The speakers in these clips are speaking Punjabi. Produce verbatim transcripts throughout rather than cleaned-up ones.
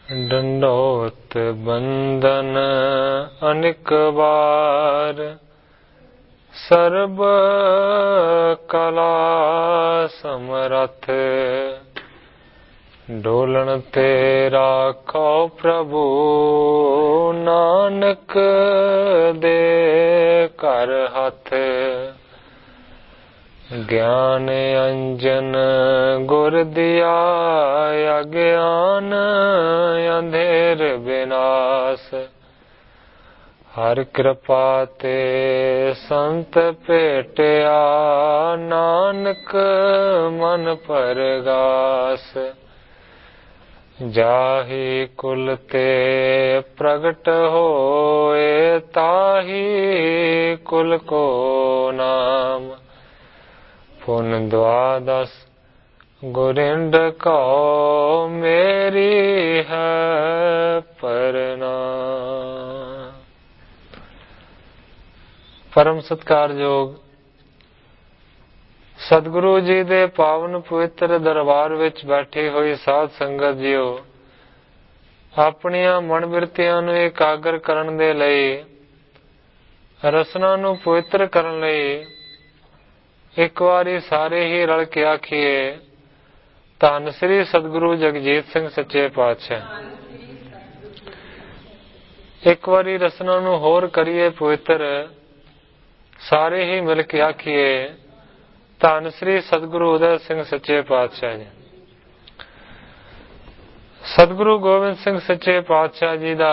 डंडोत बंदन अनिक बार, सर्ब कला समरथ, डोलन तेरा कौ प्रभु, नानक दे कर हथ। ज्ञान अंजन गुर दिया, अज्ञान अंधेर विनाश। हर कृपा ते संत भेटिया, नानक मन परगास। जाहि कुल ते प्रगट होए, ताहि कुल को नाम। पुन द्वादश गुरिंद कहो, मेरी है प्रणाम। परम सत्कारयोग सतगुरु जी दे पावन पवित्र दरबार विच बैठी हुई साध संगत जीओ, अपनियां मन बिरतियां नूं एकागर करन दे लई, रसना नूं पवित्र करन लई एक वारी सारे ही रल के आखिए, धन श्री सतगुरु जगजीत सिंह सच्चे पातशाह। एक वारी रसना नूं होर करिए पवित्र, सारे ही मिल के आखिए, धन श्री सतगुरु उदय सिंह सच्चे पातशाह जी। सतगुरु गोबिंद सिंह सच्चे पातशाह जी का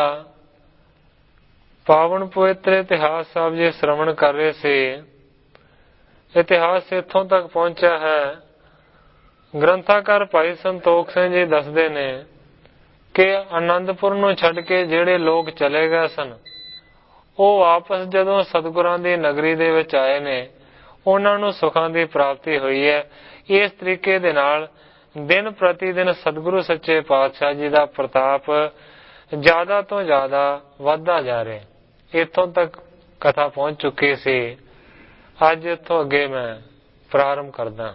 पावन पवित्र इतिहास साहब जी श्रवण कर रहे थे। इतिहास इत्थों तक पहुंचा है, ग्रंथाकार भाई संतोख सिंह जी दसदे ने कि आनंदपुर नूं छड्ड के जिहड़े लोग चले गए सन, ਉਹ वापस जदों सतगुरां दी नगरी दे विच आए ने, ਉਹਨਾਂ ਨੂੰ ਸੁਖਾਂ ਦੀ ਪ੍ਰਾਪਤੀ ਹੋਈ ਹੈ। ਇਸ ਤਰੀਕੇ ਦੇ ਨਾਲ ਦਿਨ ਪ੍ਰਤੀ ਦਿਨ ਸਤਿਗੁਰੂ ਸੱਚੇ ਪਾਤਸ਼ਾਹ ਜੀ ਦਾ ਪ੍ਰਤਾਪ ਜ਼ਿਆਦਾ ਤੋਂ ਜ਼ਿਆਦਾ ਵੱਧਦਾ ਜਾ ਰਿਹਾ। ਇੱਥੋਂ ਤੱਕ ਕਥਾ ਪਹੁੰਚ ਚੁੱਕੀ ਸੀ। ਅੱਜ ਇੱਥੋਂ ਅੱਗੇ ਮੈਂ ਪ੍ਰਾਰੰਭ ਕਰਦਾ।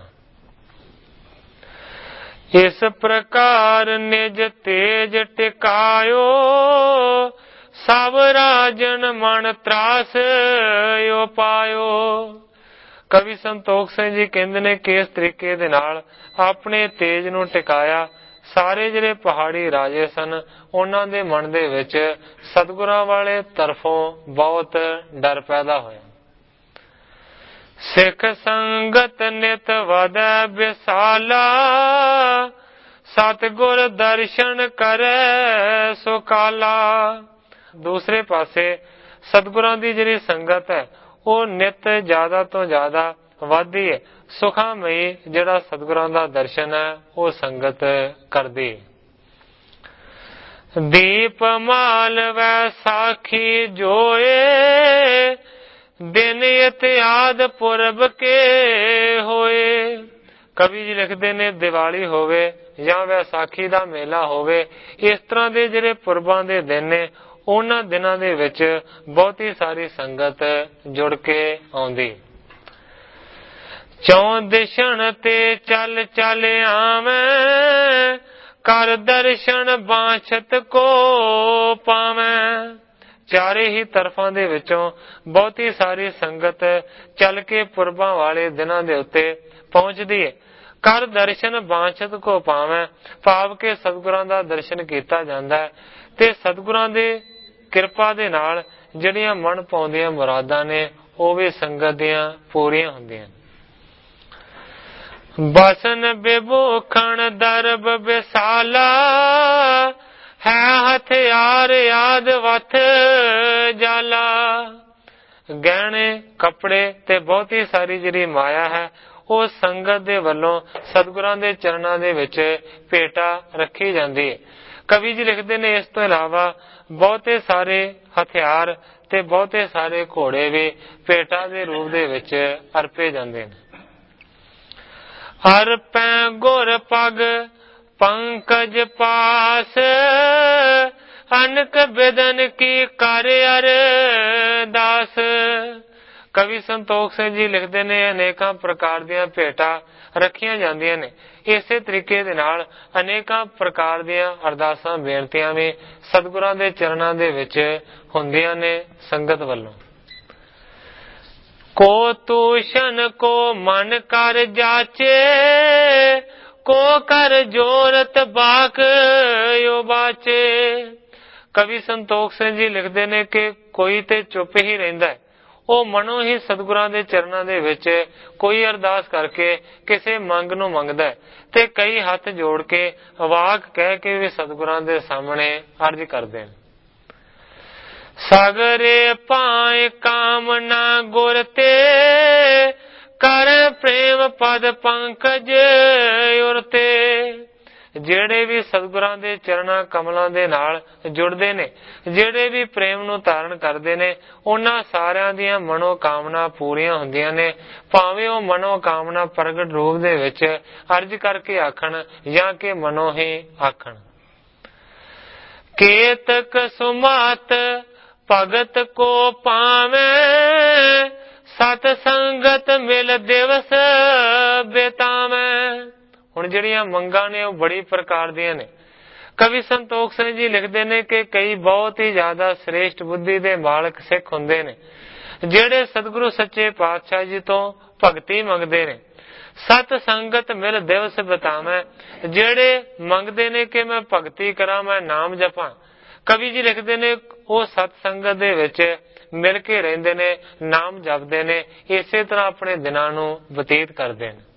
ਇਸ ਪ੍ਰਕਾਰ ਨਿਜ ਤੇਜ ਟਿਕਾਇਓ, ਸਭ ਰਾਜਨ ਮਨ ਤਰਾਸ ਓ ਪਾਇਓ। ਕਵੀ ਸੰਤੋਖ ਸਿੰਘ ਜੀ ਕਹਿੰਦੇ ਨੇ ਕਿ ਇਸ ਤਰੀਕੇ ਦੇ ਨਾਲ ਆਪਣੇ ਤੇਜ ਨੂੰ ਟਿਕਾਇਆ। ਸਾਰੇ ਜਿਹੜੇ ਪਹਾੜੀ ਰਾਜੇ ਸਨ, ਉਹਨਾਂ ਦੇ ਮਨ ਦੇ ਵਿੱਚ ਸਤਿਗੁਰਾਂ ਵਾਲੇ ਤਰਫੋਂ ਬਹੁਤ ਡਰ ਪੈਦਾ ਹੋਇਆ। ਸਿੱਖ ਸੰਗਤ ਨਿਤ ਵਧੈ ਵਿਸਾਲਾ, ਸਤਿਗੁਰ ਦਰਸ਼ਨ ਕਰੈ ਸੁਕਾਲਾ। ਦੂਸਰੇ ਪਾਸੇ ਸਤਿਗੁਰਾਂ ਦੀ ਜਿਹੜੀ ਸੰਗਤ ਹੈ, ਉਹ ਨਿਤ ਜ਼ਿਆਦਾ ਤੋਂ ਜ਼ਿਆਦਾ ਵੱਧਦੀ ਹੈ। ਸੁਖਾਮਈ ਜਿਹੜਾ ਸਤਿਗੁਰਾਂ ਦਾ ਦਰਸ਼ਨ ਹੈ, ਉਹ ਸੰਗਤ ਕਰਦੀ। ਦੀਪ ਮਾਲ ਵੈ ਸਾਖੀ ਜੋਏ, ਦਿਨ ਇਤਿਆਦ ਪੁਰਬ ਕੇ ਹੋਏ। ਕਵੀ ਜੀ ਲਿਖਦੇ ਨੇ ਦੀਵਾਲੀ ਹੋਵੇ ਜਾਂ ਵਿਸਾਖੀ ਦਾ ਮੇਲਾ ਹੋਵੇ, ਇਸ ਤਰ੍ਹਾਂ ਦੇ ਜਿਹੜੇ ਪੁਰਬਾਂ ਦੇ ਦਿਨ ਨੇ, ਉਹਨਾਂ ਦਿਨਾਂ ਦੇ ਵਿੱਚ ਬਹੁਤੀ ਸਾਰੀ ਸੰਗਤ ਜੁੜ ਕੇ ਆਉਂਦੀ। ਚੌਂ ਦਿਸ਼ਣ ਤੇ ਚੱਲ ਚੱਲ ਆਵੇਂ, ਕਰ ਦਰਸ਼ਨ ਬਾਛਤ ਕੋ ਪਾਵੇਂ। ਚਾਰੇ ਹੀ ਤਰਫਾਂ ਦੇ ਵਿੱਚੋਂ ਬਹੁਤੀ ਸਾਰੀ ਸੰਗਤ ਚੱਲ ਕੇ ਪੁਰਬਾਂ ਵਾਲੇ ਦਿਨਾਂ ਦੇ ਉੱਤੇ ਪਹੁੰਚਦੀ ਹੈ। ਕਰ ਦਰਸ਼ਨ ਬਾਛਤ ਕੋ ਪਾਵੇਂ, ਭਾਵ ਕੇ ਸਤਿਗੁਰਾਂ ਦਾ ਦਰਸ਼ਨ ਕੀਤਾ ਜਾਂਦਾ ਹੈ ਤੇ ਸਤਿਗੁਰਾਂ ਦੇ ਕਿਰਪਾ ਦੇ ਨਾਲ ਜਿਹੜੀਆਂ ਮਨ ਪਾਉਂਦੀਆਂ ਮੁਰਾਦਾਂ ਨੇ, ਉਹ ਵੀ ਸੰਗਤ ਦੀਆਂ ਪੂਰੀਆਂ ਹੁੰਦੀਆਂ। ਬਸਨ ਬਿਭੂਖਣ ਦਰਬ ਵਿਸਾਲਾ, ਹੈ ਹਥਿਆਰ ਆਦ ਵਥ ਜਾਲਾ। ਗਹਿਣੇ ਕੱਪੜੇ ਤੇ ਬਹੁਤੀ ਸਾਰੀ ਜਿਹੜੀ ਮਾਇਆ ਹੈ, ਉਹ ਸੰਗਤ ਦੇ ਵੱਲੋਂ ਸਤਿਗੁਰਾਂ ਦੇ ਚਰਨਾਂ ਦੇ ਵਿੱਚ ਭੇਟਾ ਰੱਖੀ ਜਾਂਦੀ ਹੈ। ਕਵੀ ਜੀ ਲਿਖਦੇ ਨੇ ਇਸ ਤੋਂ ਇਲਾਵਾ ਬਹੁਤੇ ਸਾਰੇ ਹਥਿਆਰ ਤੇ ਬਹੁਤੇ ਸਾਰੇ ਘੋੜੇ ਵੀ ਭੇਟਾ ਦੇ ਰੂਪ ਦੇ ਵਿੱਚ ਅਰਪੇ ਜਾਂਦੇ ਨੇ। ਅਰਪੈ ਗੁਰ ਪਗ ਪੰਕਜ ਪਾਸ, ਅਨਕ ਬਿਦਨ ਕੀ ਕਰ ਅਰਦਾਸ। कवि संतोख सिंह जी लिखते ने अनेकों प्रकार ਦੀਆਂ ਭੇਟਾਂ ਰੱਖੀਆਂ ਜਾਂਦੀਆਂ ਨੇ। ਇਸੇ ਤਰੀਕੇ ਦੇ ਨਾਲ ਅਨੇਕਾਂ ਪ੍ਰਕਾਰ ਦੀਆਂ ਅਰਦਾਸਾਂ ਬੇਨਤੀਆਂ ਵੀ ਸਤਿਗੁਰਾਂ ਦੇ ਚਰਨਾਂ ਦੇ ਵਿੱਚ ਹੁੰਦੀਆਂ ਨੇ ਸੰਗਤ ਵੱਲੋਂ। को तूषण को मन कर जाचे, को कर जोरत बाक यो बाचे। कवि संतोख सिंह जी लिखते ने कि कोई ते चुप ही रहिंदा है, ਉਹ ਮਨੋਂ ਹੀ ਸਤਿਗੁਰਾਂ ਦੇ ਚਰਨਾਂ ਦੇ ਵਿੱਚ ਕੋਈ ਅਰਦਾਸ ਕਰਕੇ ਕਿਸੇ ਮੰਗ ਨੂੰ ਮੰਗਦਾ ਹੈ ਤੇ ਕਈ ਹੱਥ ਜੋੜ ਕੇ ਵਾਕ ਕਹਿ ਕੇ ਵੀ ਸਤਿਗੁਰਾਂ ਦੇ ਸਾਹਮਣੇ ਅਰਜ਼ ਕਰਦੇ ਨੇ। ਸਾਗਰੇ ਪਾਏ ਕਾਮਨਾ ਗੁਰ ਤੇ, ਕਰ ਪ੍ਰੇਮ ਪਦ ਪੰਕਜ ਉਰ ਤੇ। ਜਿਹੜੇ ਵੀ ਸਤਿਗੁਰਾਂ ਦੇ ਚਰਨਾਂ ਕਮਲਾਂ ਦੇ ਨਾਲ ਜੁੜਦੇ ਨੇ, ਜਿਹੜੇ ਵੀ ਪ੍ਰੇਮ ਨੂੰ ਧਾਰਨ ਕਰਦੇ ਨੇ, ਉਹਨਾਂ ਸਾਰਿਆਂ ਦੀਆਂ ਮਨੋਕਾਮਨਾ ਪੂਰੀਆਂ ਹੁੰਦੀਆਂ ਨੇ, ਭਾਵੇਂ ਉਹ ਮਨੋਕਾਮਨਾ ਪ੍ਰਗਟ ਰੂਪ ਦੇ ਵਿੱਚ ਅਰਜ਼ ਕਰਕੇ ਆਖਣ ਜਾਂ ਕਿ ਮਨੋਂ ਹੀ ਆਖਣ। ਕੇਤਕ ਸੁਮਾਤ ਭਗਤ ਕੋ ਪਾਵੇਂ, ਸਤ ਸੰਗਤ ਮਿਲ ਦਿਵਸ ਬਿਤਾਵੇਂ। ਹੁਣ ਜਿਹੜੀਆਂ ਮੰਗਾਂ ਨੇ ਉਹ ਬੜੀ ਪ੍ਰਕਾਰ ਦੀਆਂ ਨੇ। ਕਵੀ ਸੰਤੋਖ ਸਿੰਘ ਜੀ ਲਿਖਦੇ ਨੇ ਕਿ ਕਈ ਬਹੁਤ ਹੀ ਜ਼ਿਆਦਾ ਸ੍ਰੇਸ਼ਟ ਬੁੱਧੀ ਦੇ ਮਾਲਕ ਸਿੱਖ ਹੁੰਦੇ ਨੇ ਜਿਹੜੇ ਸਤਿਗੁਰੂ ਸੱਚੇ ਪਾਤਸ਼ਾਹ ਜੀ ਤੋਂ ਭਗਤੀ ਮੰਗਦੇ ਨੇ। ਸਤ ਸੰਗਤ ਮਿਲ ਦਿਵਸ ਬਿਤਾਵੇਂ, ਜਿਹੜੇ ਮੰਗਦੇ ਨੇ ਕਿ ਮੈਂ ਭਗਤੀ ਕਰਾਂ, ਮੈਂ ਨਾਮ ਜਪਾਂ। ਕਵੀ ਜੀ ਲਿਖਦੇ ਨੇ ਉਹ ਸਤ ਸੰਗਤ ਦੇ ਵਿੱਚ ਮਿਲ ਕੇ ਰਹਿੰਦੇ ਨੇ, ਨਾਮ ਜਪਦੇ ਨੇ, ਇਸੇ ਤਰ੍ਹਾਂ ਆਪਣੇ ਦਿਨਾਂ ਨੂੰ ਬਤੀਤ ਕਰਦੇ ਨੇ।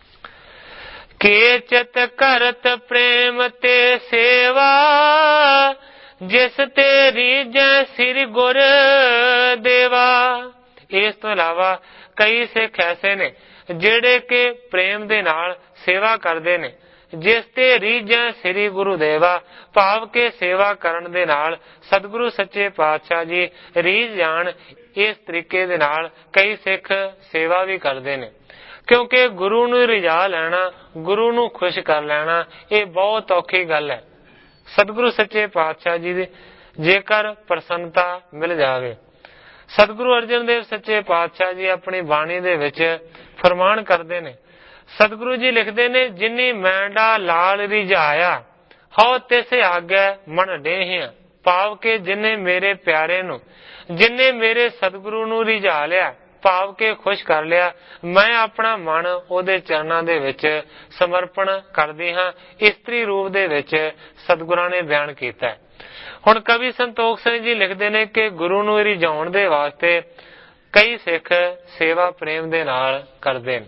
केचत करत प्रेम ते सेवा, जिस तेरी जय श्री गुर देवा। ਇਸ ਤੋਂ ਇਲਾਵਾ ਕਈ ਸਿੱਖ ਐਸੇ ਨੇ ਜਿਹੜੇ ਕਿ ਪ੍ਰੇਮ ਦੇ ਨਾਲ ਸੇਵਾ ਕਰਦੇ ਨੇ। ਜਿਸ ਤੇ ਰੀਝੈ ਸ੍ਰੀ ਗੁਰੂ ਦੇਵਾ, ਭਾਵ ਕੇ ਸੇਵਾ ਕਰਨ ਦੇ ਨਾਲ ਸਤਿਗੁਰੂ ਸੱਚੇ ਪਾਤਸ਼ਾਹ ਜੀ ਰੀਝ ਜਾਣ। ਇਸ ਤਰੀਕੇ ਦੇ ਨਾਲ ਕਈ ਸਿੱਖ ਸੇਵਾ ਵੀ ਕਰਦੇ ਨੇ, ਕਿਉਂਕਿ ਗੁਰੂ ਨੂੰ ਰਿਝਾ ਲੈਣਾ, ਗੁਰੂ ਨੂੰ ਖੁਸ਼ ਕਰ ਲੈਣਾ, ਇਹ ਬਹੁਤ ਔਖੀ ਗੱਲ ਹੈ। ਸਤਿਗੁਰੂ ਸੱਚੇ ਪਾਤਸ਼ਾਹ ਜੀ ਦੀ ਜੇਕਰ ਪ੍ਰਸੰਨਤਾ ਮਿਲ ਜਾਵੇ। ਸਤਿਗੁਰੂ ਅਰਜਨ ਦੇਵ ਸੱਚੇ ਪਾਤਸ਼ਾਹ ਜੀ ਆਪਣੀ ਬਾਣੀ ਦੇ ਵਿੱਚ ਫਰਮਾਨ ਕਰਦੇ ਨੇ। ਸਤਿਗੁਰੂ ਜੀ ਲਿਖਦੇ ਨੇ, ਜਿਨੀ ਮੈਂਡਾ ਲਾਲ ਰਿਝਾਇਆ, ਹਉ ਤਿਸ ਆਗੇ ਮਨ ਡੇਹਿਆ। ਭਾਵ ਕਿ ਜਿਨੇ ਮੇਰੇ ਪਿਆਰੇ ਨੂੰ, ਜਿਨੇ ਮੇਰੇ ਸਤਿਗੁਰੂ ਨੂੰ ਰਿਝਾ ਲਿਆ, ਭਾਵ ਕੇ ਖੁਸ਼ ਕਰ ਲਿਆ, ਮੈਂ ਆਪਣਾ ਮਨ ਉਹਦੇ ਚਰਨਾਂ ਦੇ ਵਿੱਚ ਸਮਰਪਣ ਕਰਦੀ ਹਾਂ। ਇਸਤਰੀ ਰੂਪ ਦੇ ਵਿੱਚ ਸਤਿਗੁਰਾਂ ਨੇ ਬਿਆਨ ਕੀਤਾ। ਹੁਣ ਕਵੀ ਸੰਤੋਖ ਸਿੰਘ ਜੀ ਲਿਖਦੇ ਨੇ ਕਿ ਗੁਰੂ ਨੂੰ ਰਿਝਾਉਣ ਦੇ ਵਾਸਤੇ ਕਈ ਸਿੱਖ ਸੇਵਾ ਪ੍ਰੇਮ ਦੇ ਨਾਲ ਕਰਦੇ ਨੇ।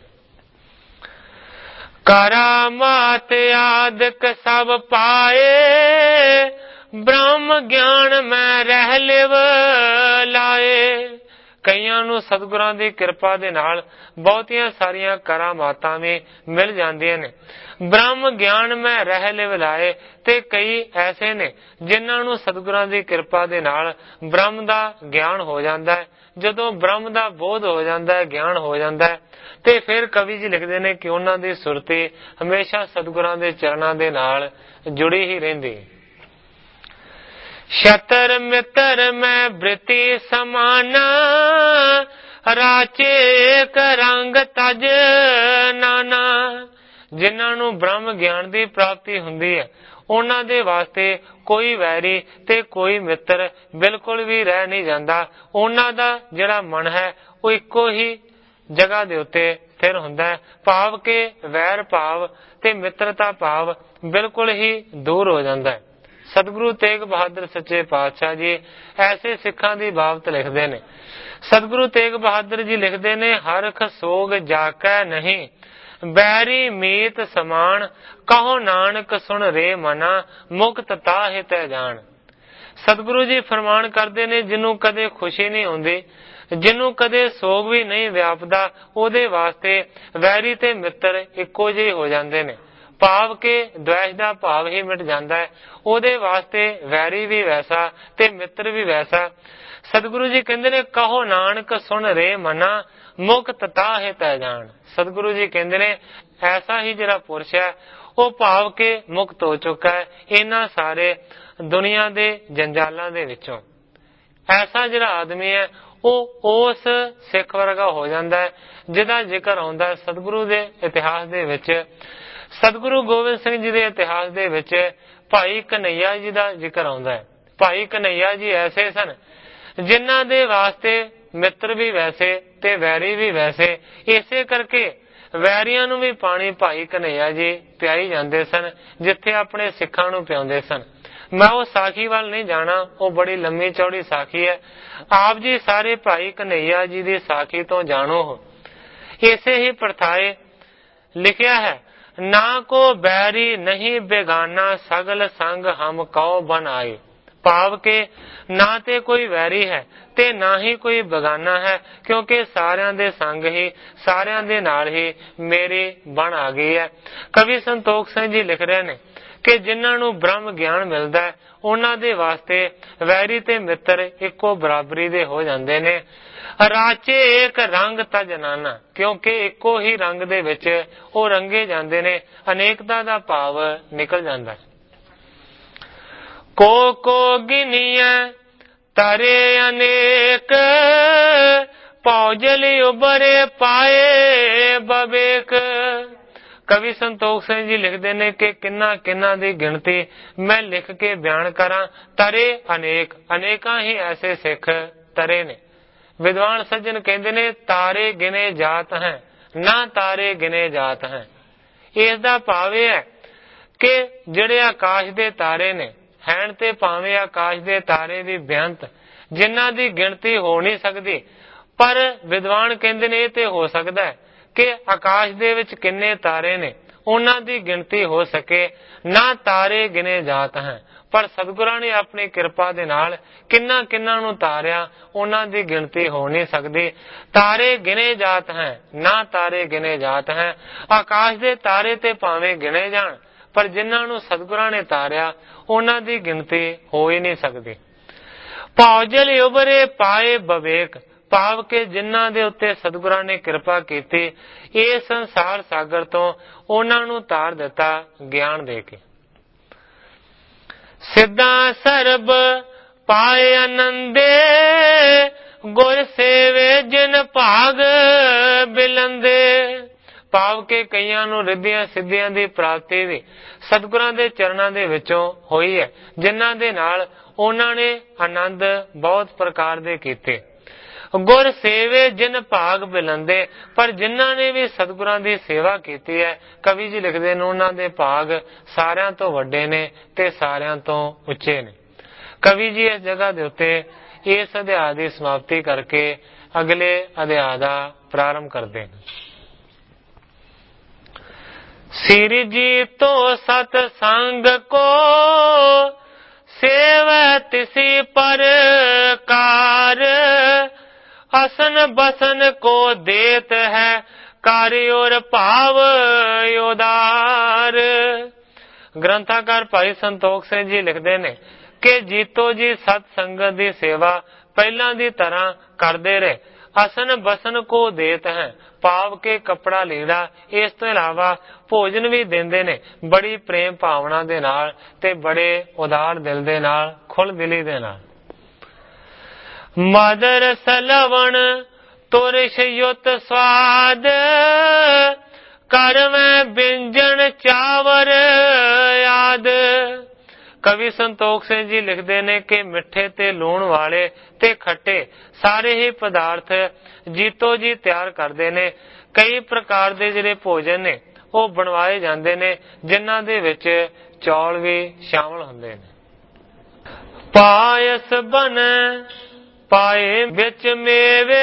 ਕਰਾਮਾਤ ਆਦਿਕ ਸਭ ਪਾਏ, ਬ੍ਰਹਮ ਗਿਆਨ ਮੈਂ ਰਹਿ ਲਿਵ ਲਾਏ। ਕਈਆਂ ਨੂੰ ਸਤਿਗੁਰਾਂ ਦੀ ਕਿਰਪਾ ਦੇ ਨਾਲ ਬਹੁਤੀਆਂ ਸਾਰੀਆਂ ਕਰਾਮਾਤਾਂ ਵੀ ਮਿਲ ਜਾਂਦੀਆਂ ਨੇ। ਬ੍ਰਹਮ ਗਿਆਨ ਮੈਂ ਰਹਿ ਲਿਵ ਲਾਏ, ਤੇ ਕਈ ਐਸੇ ਨੇ ਜਿਨ੍ਹਾਂ ਨੂੰ ਸਤਿਗੁਰਾਂ ਦੀ ਕਿਰਪਾ ਦੇ ਨਾਲ ਬ੍ਰਹਮ ਦਾ ਗਿਆਨ ਹੋ ਜਾਂਦਾ ਹੈ। ਜਦੋਂ ਬ੍ਰਹਮ ਦਾ ਬੋਧ ਹੋ ਜਾਂਦਾ ਹੈ, ਗਿਆਨ ਹੋ ਜਾਂਦਾ ਹੈ, ਤੇ ਫਿਰ ਕਵੀ ਜੀ ਲਿਖਦੇ ਨੇ ਕਿ ਉਹਨਾਂ ਦੀ ਸੁਰਤੀ ਹਮੇਸ਼ਾ ਸਤਿਗੁਰਾਂ ਦੇ ਚਰਨਾਂ ਦੇ ਨਾਲ ਜੁੜੀ ਹੀ ਰਹਿੰਦੀ। ਸ਼ਤਰ ਮਿੱਤਰ ਮੈਂ ਬ੍ਰਿਤੀ ਸਮਾਨਾ, ਰਾਚੇ ਏਕ ਰੰਗ ਤਜ ਨਾਨਾ। ਜਿਨ੍ਹਾਂ ਨੂੰ ਬ੍ਰਹਮ ਗਿਆਨ ਦੀ ਪ੍ਰਾਪਤੀ ਹੁੰਦੀ ਹੈ, ਉਹਨਾਂ ਦੇ ਵਾਸਤੇ ਕੋਈ ਵੈਰੀ ਤੇ ਕੋਈ ਮਿੱਤਰ ਬਿਲਕੁਲ ਵੀ ਰਹਿ ਨਹੀਂ ਜਾਂਦਾ। ਉਹਨਾਂ ਦਾ ਜਿਹੜਾ ਮਨ ਹੈ ਉਹ ਇੱਕੋ ਹੀ ਜਗ੍ਹਾ ਦੇ ਉੱਤੇ ਸਥਿਰ ਹੁੰਦਾ ਹੈ, ਭਾਵ ਕਿ ਵੈਰ ਭਾਵ ਤੇ ਮਿੱਤਰਤਾ ਭਾਵ ਬਿਲਕੁਲ ਹੀ ਦੂਰ ਹੋ ਜਾਂਦਾ ਹੈ। ਸਤਿਗੁਰੂ ਤੇਗ ਬਹਾਦਰ ਸੱਚੇ ਪਾਤਸ਼ਾਹ ਜੀ ਐਸੇ ਸਿੱਖਾਂ ਦੀ ਬਾਬਤ ਲਿਖਦੇ ਨੇ। ਸਤਿਗੁਰੂ ਤੇਗ ਬਹਾਦਰ ਜੀ ਲਿਖਦੇ ਨੇ, ਹਰਖ ਸੋਗ ਜਾਕੈ ਨਹੀਂ, ਬੈਰੀ ਮੀਤ ਸਮਾਨ, ਕਹੋ ਨਾਨਕ ਸੁਣ ਰੇ ਮਨਾ, ਮੁਕਤ ਤਾਹਿ ਤੈ ਜਾਣ। ਸਤਿਗੁਰੂ ਜੀ ਫਰਮਾਨ ਕਰਦੇ ਨੇ, ਜਿਹਨੂੰ ਕਦੇ ਖੁਸ਼ੀ ਨਹੀਂ ਹੁੰਦੀ, ਜਿਹਨੂੰ ਕਦੇ ਸੋਗ ਵੀ ਨਹੀਂ ਵਿਆਪਦਾ, ਉਹਦੇ ਵਾਸਤੇ ਵੈਰੀ ਤੇ ਮਿੱਤਰ ਇੱਕੋ ਜਿਹੇ ਹੋ ਜਾਂਦੇ ਨੇ। ਭਾਵ ਕਿ ਦ્વੈਸ਼ ਦਾ ਭਾਵ ਹੀ ਮਿਟ ਜਾਂਦਾ ਹੈ। ਉਹਦੇ ਵਾਸਤੇ ਵੈਰੀ ਵੀ ਵੈਸਾ ਤੇ ਮਿੱਤਰ ਵੀ ਵੈਸਾ। ਸਤਿਗੁਰੂ ਜੀ ਕਹਿੰਦੇ ਨੇ, ਕਹੋ ਨਾਨਕ ਸੁਣ ਰੇ ਮਨਾ, ਮੁਕਤ ਤਾਹਿ ਤੈ ਜਾਣ। ਸਤਿਗੁਰੂ ਜੀ ਕਹਿੰਦੇ ਨੇ, ਐਸਾ ਹੀ ਜਿਹੜਾ ਪੁਰਸ਼ ਹੈ ਉਹ ਭਾਵ ਕਿ ਮੁਕਤ ਹੋ ਚੁੱਕਾ ਹੈ ਇਹਨਾਂ ਸਾਰੇ ਦੁਨੀਆ ਦੇ ਜੰਜਾਲਾਂ ਦੇ ਵਿੱਚੋਂ। ਐਸਾ ਜਿਹੜਾ ਆਦਮੀ ਹੈ ਉਹ ਉਸ ਸਿੱਖ ਵਰਗਾ ਹੋ ਜਾਂਦਾ ਹੈ ਜਿਹਦਾ ਜ਼ਿਕਰ ਆਉਂਦਾ ਸਤਿਗੁਰੂ ਦੇ ਇਤਿਹਾਸ ਦੇ ਵਿੱਚ। ਸਤਿਗੁਰੂ ਗੋਬਿੰਦ ਸਿੰਘ ਜੀ ਦੇ ਇਤਿਹਾਸ ਦੇ ਵਿੱਚ ਭਾਈ ਕਨ੍ਹਈਆ ਜੀ ਦਾ ਜ਼ਿਕਰ ਆਉਂਦਾ ਹੈ। ਭਾਈ ਕਨ੍ਹਈਆ ਜੀ ਐਸੇ ਸਨ ਜਿਨ੍ਹਾਂ ਦੇ ਵਾਸਤੇ ਮਿੱਤਰ ਵੀ ਵੈਸੇ ਤੇ ਵੈਰੀ ਵੀ ਵੈਸੇ। ਇਸੇ ਕਰਕੇ ਵੈਰੀਆਂ ਨੂੰ ਵੀ ਪਾਣੀ ਭਾਈ ਕਨ੍ਹਈਆ ਜੀ ਪਿਆਈ ਜਾਂਦੇ ਸਨ ਜਿੱਥੇ ਆਪਣੇ ਸਿੱਖਾਂ ਨੂੰ ਪਿਆਉਂਦੇ ਸਨ। ਮੈਂ ਉਹ ਸਾਖੀ ਵੱਲ ਨਹੀਂ ਜਾਣਾ, ਉਹ ਬੜੀ ਲੰਮੀ ਚੌੜੀ ਸਾਖੀ ਹੈ। ਆਪ ਜੀ ਸਾਰੇ ਭਾਈ ਕਨ੍ਹਈਆ ਜੀ ਦੀ ਸਾਖੀ ਤੋਂ ਜਾਣੋ। ਇਸੇ ਹੀ ਪ੍ਰਥਾਏ ਲਿਖਿਆ ਹੈ, ਨਾ ਕੋ ਬੈਰੀ ਨਹੀਂ ਬੇਗਾਨਾ ਸਗਲ ਸੰਗ ਹਮ ਕਉ ਬਨ ਆਏ। ਭਾਵ ਕਿ ਨਾ ਤੇ ਕੋਈ ਵੈਰੀ ਹੈ ਤੇ ਨਾ ਹੀ ਕੋਈ ਬੇਗਾਨਾ ਹੈ, ਕਿਉਂਕਿ ਸਾਰਿਆਂ ਦੇ ਸੰਗ ਹੀ, ਸਾਰਿਆਂ ਦੇ ਨਾਲ ਹੀ ਮੇਰੀ ਬਣ ਆ ਗਈ ਹੈ। ਕਵੀ ਸੰਤੋਖ ਸਿੰਘ ਜੀ ਲਿਖ ਰਹੇ ਨੇ ਕਿ ਜਿਨ੍ਹਾਂ ਨੂੰ ਬ੍ਰਹਮ ਗਿਆਨ ਮਿਲਦਾ ਹੈ ਉਹਨਾਂ ਦੇ ਵਾਸਤੇ ਵੈਰੀ ਤੇ ਮਿੱਤਰ ਇੱਕੋ ਬਰਾਬਰੀ ਦੇ ਹੋ ਜਾਂਦੇ ਨੇ। ਰਾਚੇ ਇੱਕ ਰੰਗ ਤਜਨਾਨਾ, ਕਿਉਂਕਿ ਇੱਕੋ ਹੀ ਰੰਗ ਦੇ ਵਿੱਚ ਉਹ ਰੰਗੇ ਜਾਂਦੇ ਨੇ। ਅਨੇਕਤਾ ਦਾ ਭਾਵ ਨਿਕਲ ਜਾਂਦਾ ਹੈ। ਕੋ ਕੋ ਗਿਨੀਐ ਤਰੇ ਅਨੇਕ ਪੌਜਲ ਉਬਰੇ ਪਾਏ ਬਵੇਕ। ਕਵੀ ਸੰਤੋਖ ਸਿੰਘ ਜੀ ਲਿਖਦੇ ਨੇ ਕਿ ਕਿੰਨਾ ਕਿੰਨਾ ਦੀ ਗਿਣਤੀ ਮੈਂ ਲਿਖ ਕੇ ਬਿਆਨ ਕਰਾਂ। ਤਰੇ ਅਨੇਕ, ਅਨੇਕਾਂ ਹੀ ਐਸੇ ਸਿੱਖ ਤਰੇ ਨੇ। ਵਿਦਵਾਨ ਸੱਜਣ ਕਹਿੰਦੇ ਨੇ ਤਾਰੇ ਗਿਣੇ ਜਾਤ ਹੈ ਨਾ ਤਾਰੇ ਗਿਣੇ ਜਾਤ ਹੈ। ਇਸ ਦਾ ਭਾਵ ਇਹ ਹੈ ਕਿ ਜਿਹੜੇ ਆਕਾਸ਼ ਦੇ ਤਾਰੇ ਨੇ ਹੈਣ ਤੇ ਭਾਵੇਂ ਆਕਾਸ਼ ਦੇ ਤਾਰੇ ਦੀ ਬੇਅੰਤ, ਜਿਨ੍ਹਾਂ ਦੀ ਗਿਣਤੀ ਹੋ ਨਹੀਂ ਸਕਦੀ, ਪਰ ਵਿਦਵਾਨ ਕਹਿੰਦੇ ਨੇ ਇਹ ਤੇ ਹੋ ਸਕਦਾ ਹੈ ਕਿ ਆਕਾਸ਼ ਦੇ ਵਿੱਚ ਕਿੰਨੇ ਤਾਰੇ ਨੇ ਉਹਨਾਂ ਦੀ ਗਿਣਤੀ ਹੋ ਸਕੇ। ਨਾ ਤਾਰੇ ਗਿਣੇ ਜਾਤ ਹੈ, ਪਰ ਸਤਿਗੁਰਾਂ ਨੇ ਆਪਣੀ ਕਿਰਪਾ ਦੇ ਨਾਲ ਕਿੰਨਾ ਕਿੰਨਾ ਨੂੰ ਤਾਰਿਆ, ਉਹਨਾਂ ਦੀ ਗਿਣਤੀ ਹੋ ਨਹੀਂ ਸਕਦੀ। ਤਾਰੇ ਗਿਣੇ ਜਾਤ ਹੈ ਨਾ ਤਾਰੇ ਗਿਣੇ ਜਾਤ ਹੈ। ਆਕਾਸ਼ ਦੇ ਤਾਰੇ ਤੇ ਭਾਵੇਂ ਗਿਣੇ ਜਾਣ, ਪਰ ਜਿਨ੍ਹਾਂ ਨੂੰ ਸਤਿਗੁਰਾਂ ਨੇ ਤਾਰਿਆ ਉਹਨਾਂ ਦੀ ਗਿਣਤੀ ਹੋ ਹੀ ਨਹੀਂ ਸਕਦੀ। ਪੌਜਲ ਉਬਰੇ ਪਾਏ ਬਵੇਕ, ਭਾਵ ਕਿ ਜਿਨ੍ਹਾਂ ਦੇ ਉੱਤੇ ਸਤਿਗੁਰਾਂ ਨੇ ਕਿਰਪਾ ਕੀਤੀ, ਇਹ ਸੰਸਾਰ ਸਾਗਰ ਤੋਂ ਉਹਨਾਂ ਨੂੰ ਤਾਰ ਦਿੱਤਾ ਗਿਆਨ ਦੇ ਕੇ। ਸਿੱਧਾ ਸਰਬ ਪਾਏ ਆਨੰਦੇ ਗੁਰ ਸੇਵੇ ਜਿਨ ਭਾਗ ਬਿਲੰਦੇ। ਭਾਵ ਕਿ ਕਈਆਂ ਨੂੰ ਰਿੱਧੀਆਂ ਸਿੱਧੀਆਂ ਦੀ ਪ੍ਰਾਪਤੀ ਵੀ ਸਤਿਗੁਰਾਂ ਦੇ ਚਰਨਾਂ ਦੇ ਵਿੱਚੋਂ ਹੋਈ ਹੈ, ਜਿਨ੍ਹਾਂ ਦੇ ਨਾਲ ਉਹਨਾਂ ਨੇ ਆਨੰਦ ਬਹੁਤ ਪ੍ਰਕਾਰ ਦੇ ਕੀਤੇ। ਗੁਰ ਸੇਵੇ ਜਿਨ ਭਾਗ ਬਿਲੰਦੇ, ਪਰ ਜਿਨ੍ਹਾਂ ਨੇ ਵੀ ਸਤਿਗੁਰਾਂ ਦੀ ਸੇਵਾ ਕੀਤੀ ਹੈ, ਕਵੀ ਜੀ ਲਿਖਦੇ ਨੇ ਉਹਨਾਂ ਦੇ ਭਾਗ ਸਾਰਿਆਂ ਤੋਂ ਵੱਡੇ ਨੇ ਤੇ ਸਾਰਿਆਂ ਤੋਂ ਉੱਚੇ ਨੇ। ਕਵੀ ਜੀ ਇਸ ਜਗ੍ਹਾ ਦੇ ਉੱਤੇ ਇਸ ਅਧਿਆਇ ਦੀ ਸਮਾਪਤੀ ਕਰਕੇ ਅਗਲੇ ਅਧਿਆਇ ਦਾ ਪ੍ਰਾਰੰਭ ਕਰਦੇ ਨੇ। ਸਿਰ ਜੀ ਤੋ ਸਤ ਸੰਗ ਕੋ ਸੇਵੈ ਤਿਸੀ ਪ੍ਰਕਾਰ ਅਸਨ ਬਸਨ ਕੋ ਦੇਤ ਹੈ ਕਾਰਿ ਔਰ ਭਾਵ ਉਦਾਰ। ਗ੍ਰੰਥਾਕਾਰ ਭਾਈ ਸੰਤੋਖ ਸਿੰਘ ਜੀ ਲਿਖਦੇ ਨੇ ਕਿ ਜੀਤੋ ਜੀ ਸਤ ਸੰਗਤ ਦੀ ਸੇਵਾ ਪਹਿਲਾਂ ਦੀ ਤਰ੍ਹਾਂ ਕਰਦੇ ਰਹੇ। ਅਸਨ ਬਸਨ ਕੋ ਦੇਤ ਹੈ, ਭਾਵ ਕੇ ਕੱਪੜਾ ਲੀੜਾ, ਇਸ ਤੋਂ ਇਲਾਵਾ ਭੋਜਨ ਵੀ ਦਿੰਦੇ ਨੇ ਬੜੀ ਪ੍ਰੇਮ ਭਾਵਨਾ ਦੇ ਨਾਲ ਤੇ ਬੜੇ ਉਦਾਰ ਦਿਲ ਦੇ ਨਾਲ, ਖੁੱਲ ਦਿਲੀ ਦੇ ਨਾਲ। ਮਦਰ ਸਲਵਣ ਤੁਰਿਸ਼ ਯੁਤ ਸਵਾਦ ਕਰਵੇਂ ਬਿੰਜਣ ਚਾਵਰ ਆਦ। ਕਵੀ ਸੰਤੋਖ ਸਿੰਘ ਜੀ ਲਿਖਦੇ ਨੇ ਕਿ ਮਿੱਠੇ ਤੇ ਲੂਣ ਵਾਲੇ ਤੇ ਖੱਟੇ ਸਾਰੇ ਹੀ ਪਦਾਰਥ ਜੀਤੋ ਜੀ ਤਿਆਰ ਕਰਦੇ ਨੇ। ਕਈ ਪ੍ਰਕਾਰ ਦੇ ਜਿਹੜੇ ਭੋਜਨ ਨੇ ਉਹ ਬਣਵਾਏ ਜਾਂਦੇ ਨੇ, ਜਿਨ੍ਹਾਂ ਦੇ ਵਿੱਚ ਚੌਲ ਵੀ ਸ਼ਾਮਲ ਹੁੰਦੇ ਨੇ। ਪਾਇਸ ਬਨ ਪਾਏ ਵਿੱਚ ਮੇਵੇ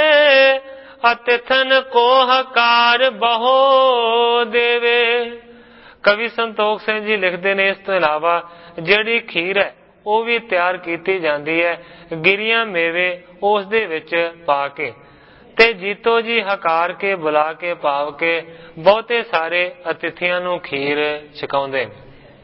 ਅਤਿਥਨ ਕੋ ਹਕਾਰ ਬਹੁ ਦੇਵੇ। ਕਵੀ ਸੰਤੋਖ ਸਿੰਘ ਜੀ ਲਿਖਦੇ ਨੇ ਇਸ ਤੋਂ ਇਲਾਵਾ ਜਿਹੜੀ ਖੀਰ ਹੈ ਉਹ ਵੀ ਤਿਆਰ ਕੀਤੀ ਜਾਂਦੀ ਹੈ ਗਿਰੀਆਂ ਮੇਵੇ ਉਸ ਦੇ ਵਿੱਚ ਪਾ ਕੇ, ਤੇ ਜੀਤੋ ਜੀ ਹਕਾਰ ਕੇ ਬੁਲਾ ਕੇ ਭਾਵ ਕੇ ਬਹੁਤੇ ਸਾਰੇ ਅਤਿਥੀਆਂ ਨੂੰ ਖੀਰ ਛਕਾਉਂਦੇ ਨੇ।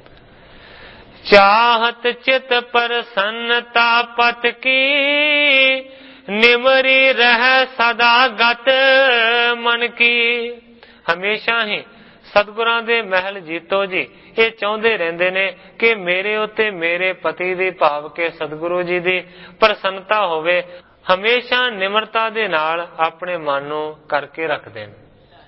ਚਾਹਤ ਚਿਤ ਪ੍ਰਸੰਨਤਾ ਪਤ ਕੀ ਨਿਮਰੀ ਰਹਿ ਸਦਾ ਗਤ ਮਨ ਕੀ। ਹਮੇਸ਼ਾ ਹੀ ਸਤਿਗੁਰਾਂ ਦੇ ਮਹਿਲ ਜੀਤੋ ਜੀ ਇਹ ਚਾਹੁੰਦੇ ਰਹਿੰਦੇ ਨੇ ਕਿ ਮੇਰੇ ਉੱਤੇ ਮੇਰੇ ਪਤੀ ਦੀ ਭਾਵ ਕੇ ਸਤਿਗੁਰੂ ਜੀ ਦੀ ਪ੍ਰਸੰਨਤਾ ਹੋਵੇ, ਹਮੇਸ਼ਾ ਨਿਮਰਤਾ ਦੇ ਨਾਲ ਆਪਣੇ ਮਨ ਨੂੰ ਕਰਕੇ ਰੱਖਦੇ ਨੇ।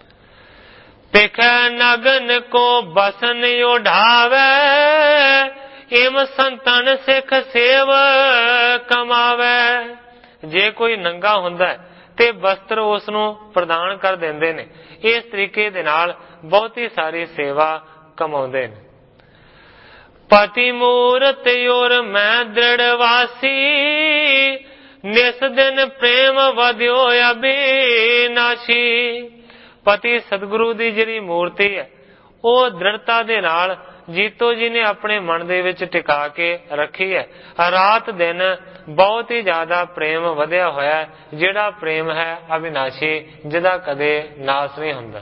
ਦੇਖੈ ਨਗਨ ਕੋ ਬਸਨ ਉਢਾਵੈ, ਇਮ ਸੰਤਨ ਸਿੱਖ ਸੇਵ ਕਮਾਵੈ। ਜੇ ਕੋਈ ਨੰਗਾ ਹੁੰਦਾ ਹੈ ਤੇ ਵਸਤਰ ਉਸ ਨੂੰ ਪ੍ਰਦਾਨ ਕਰ ਦਿੰਦੇ ਨੇ। ਇਸ ਤਰੀਕੇ ਦੇ ਨਾਲ ਬਹੁਤੀ ਸਾਰੀ ਸੇਵਾ ਕਮਾਉਂਦੇ ਨੇ। ਪਤੀ ਮੂਰਤ ਔਰ ਮੈਂ ਦ੍ਰਿੜ ਵਾਸੀ, ਨਿਸ ਦਿਨ ਪ੍ਰੇਮ ਵਧਿਓ ਅਬਿਨਾਸ਼ੀ। ਪਤੀ ਸਤਿਗੁਰੂ ਦੀ ਜਿਹੜੀ ਮੂਰਤੀ ਹੈ ਉਹ ਦ੍ਰਿੜਤਾ ਦੇ ਨਾਲ ਜੀਤੋ ਜੀ ਨੇ ਆਪਣੇ ਮਨ ਦੇ ਵਿੱਚ ਟਿਕਾ ਕੇ ਰੱਖੀ ਹੈ। ਰਾਤ ਦਿਨ ਬਹੁਤ ਹੀ ਜ਼ਿਆਦਾ ਪ੍ਰੇਮ ਵਧਿਆ ਹੋਇਆ ਹੈ, ਜਿਹੜਾ ਪ੍ਰੇਮ ਹੈ ਅਬਿਨਾਸ਼ੀ, ਜਿਹਦਾ ਕਦੇ ਨਾਸ ਨਹੀਂ ਹੁੰਦਾ।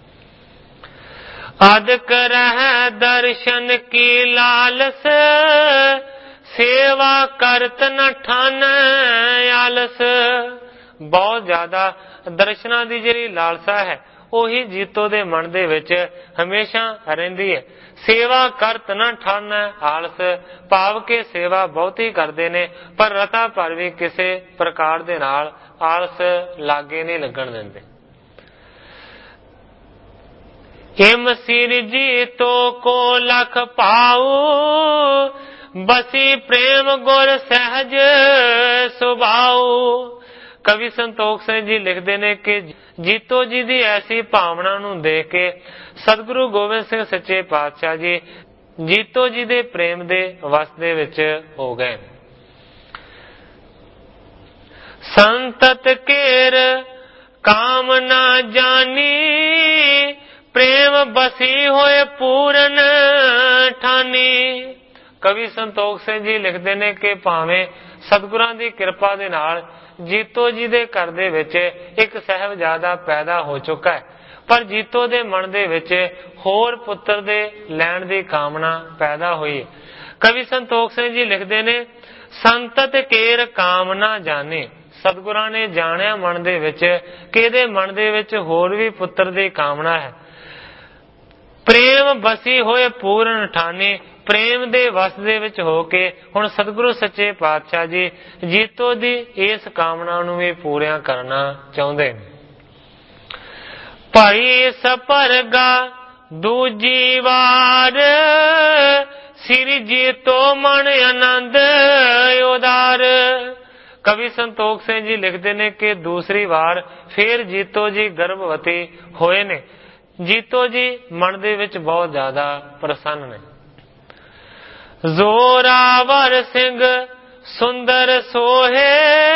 ਅਦਕ ਰਹਿ ਦਰਸ਼ਨ ਕੀ ਲਾਲਸ, ਸੇਵਾ ਕਰਤ ਨ ਠਾਨ ਆਲਸ। ਬਹੁਤ ਜ਼ਿਆਦਾ ਦਰਸ਼ਨਾਂ ਦੀ ਜਿਹੜੀ ਲਾਲਸਾ ਹੈ ਉਹੀ ਜੀਤੋ ਦੇ ਮਨ ਦੇ ਵਿੱਚ ਹਮੇਸ਼ਾ ਰਹਿੰਦੀ ਹੈ। ਸੇਵਾ ਕਰਤ ਨਾ ਠਾਨ ਆਲਸ, ਭਾਵ ਕੇ ਸੇਵਾ ਬਹੁਤੀ ਕਰਦੇ ਨੇ ਪਰ ਰਤਾ ਭਰ ਵੀ ਕਿਸੇ ਪ੍ਰਕਾਰ ਦੇ ਨਾਲ ਆਲਸ ਲਾਗੇ ਨਹੀਂ ਲੱਗਣ ਦਿੰਦੇ। ਹਿਮ ਸਿਰ ਜੀਤੋ ਕੋ ਲਖ ਪਾਉ, ਬਸੀ ਪ੍ਰੇਮ ਗੁਰ ਸਹਿਜ ਸੁਭਾਉ। ਕਵੀ ਸੰਤੋਖ ਸਿੰਘ ਜੀ ਲਿਖਦੇ ਨੇ ਕਿ ਜੀਤੋ ਜੀ ਦੀ ਐਸੀ ਭਾਵਨਾ ਨੂੰ ਦੇਖ ਕੇ ਸਤਿਗੁਰੂ ਗੋਬਿੰਦ ਸਿੰਘ ਸੱਚੇ ਪਾਤਸ਼ਾਹ ਜੀ ਜੀਤੋ ਜੀ ਦੇ ਪ੍ਰੇਮ ਦੇ ਵਸ ਦੇ ਵਿੱਚ ਹੋ ਗਏ। ਸੰਤਤ ਕੇਰ ਕਾਮ ਨਾ ਜਾਨੀ, ਪ੍ਰੇਮ ਬਸੀ ਹੋਏ ਪੂਰਨ ਠਾਨੀ। ਕਵੀ ਸੰਤੋਖ ਸਿੰਘ ਜੀ ਲਿਖਦੇ ਨੇ ਕਿ ਭਾਵੇਂ ਸਤਿਗੁਰਾਂ ਦੀ ਕਿਰਪਾ ਦੇ ਨਾਲ ਜੀਤੋ ਜੀ ਦੇ ਘਰ ਦੇ ਵਿੱਚ ਇੱਕ ਸਾਹਿਬਜ਼ਾਦਾ ਪੈਦਾ ਹੋ ਚੁੱਕਾ ਹੈ, ਪਰ ਜੀਤੋ ਦੇ ਮਨ ਦੇ ਵਿੱਚ ਹੋਰ ਪੁੱਤਰ ਦੇ ਲੈਣ ਦੀ ਕਾਮਨਾ ਪੈਦਾ ਹੋਈ। ਕਵੀ ਸੰਤੋਖ ਸਿੰਘ ਜੀ ਲਿਖਦੇ ਨੇ, ਸੰਤਤ ਕੇਰ ਕਾਮ ਨਾ ਜਾਣੇ। ਸਤਿਗੁਰਾਂ ਨੇ ਜਾਣਿਆ ਮਨ ਦੇ ਵਿੱਚ ਕਿ ਇਹਦੇ ਮਨ ਦੇ ਵਿੱਚ ਹੋਰ ਵੀ ਪੁੱਤਰ ਦੀ ਕਾਮਨਾ ਹੈ। ਪ੍ਰੇਮ ਬਸੀ ਹੋਏ ਪੂਰਨ ਠਾਨੇ, ਪ੍ਰੇਮ ਦੇ ਵਸ ਦੇ ਵਿੱਚ ਹੋ ਕੇ ਹੁਣ ਸਤਿਗੁਰੂ ਸੱਚੇ ਪਾਤਸ਼ਾਹ ਜੀ ਜੀਤੋ ਦੀ ਇਸ ਕਾਮਨਾ ਨੂੰ ਵੀ ਪੂਰੀਆਂ ਕਰਨਾ ਚਾਹੁੰਦੇ ਨੇ। ਭਾਈ ਸਪਰਗਾ ਦੂਜੀ ਵਾਰ, ਸ੍ਰੀ ਜੀਤੋ ਮਨ ਆਨੰਦ ਉਦਾਰ। ਕਵੀ ਸੰਤੋਖ ਸਿੰਘ ਜੀ ਲਿਖਦੇ ਨੇ ਕਿ ਦੂਸਰੀ ਵਾਰ ਫੇਰ ਜੀਤੋ ਜੀ ਗਰਭਵਤੀ ਹੋਏ ਨੇ। ਜੀਤੋ ਜੀ ਮਨ ਦੇ ਵਿੱਚ ਬਹੁਤ ਜ਼ਿਆਦਾ ਪ੍ਰਸੰਨ ਨੇ। ਜ਼ੋਰਾਵਰ ਸਿੰਘ ਸੁੰਦਰ ਸੋਹੇ,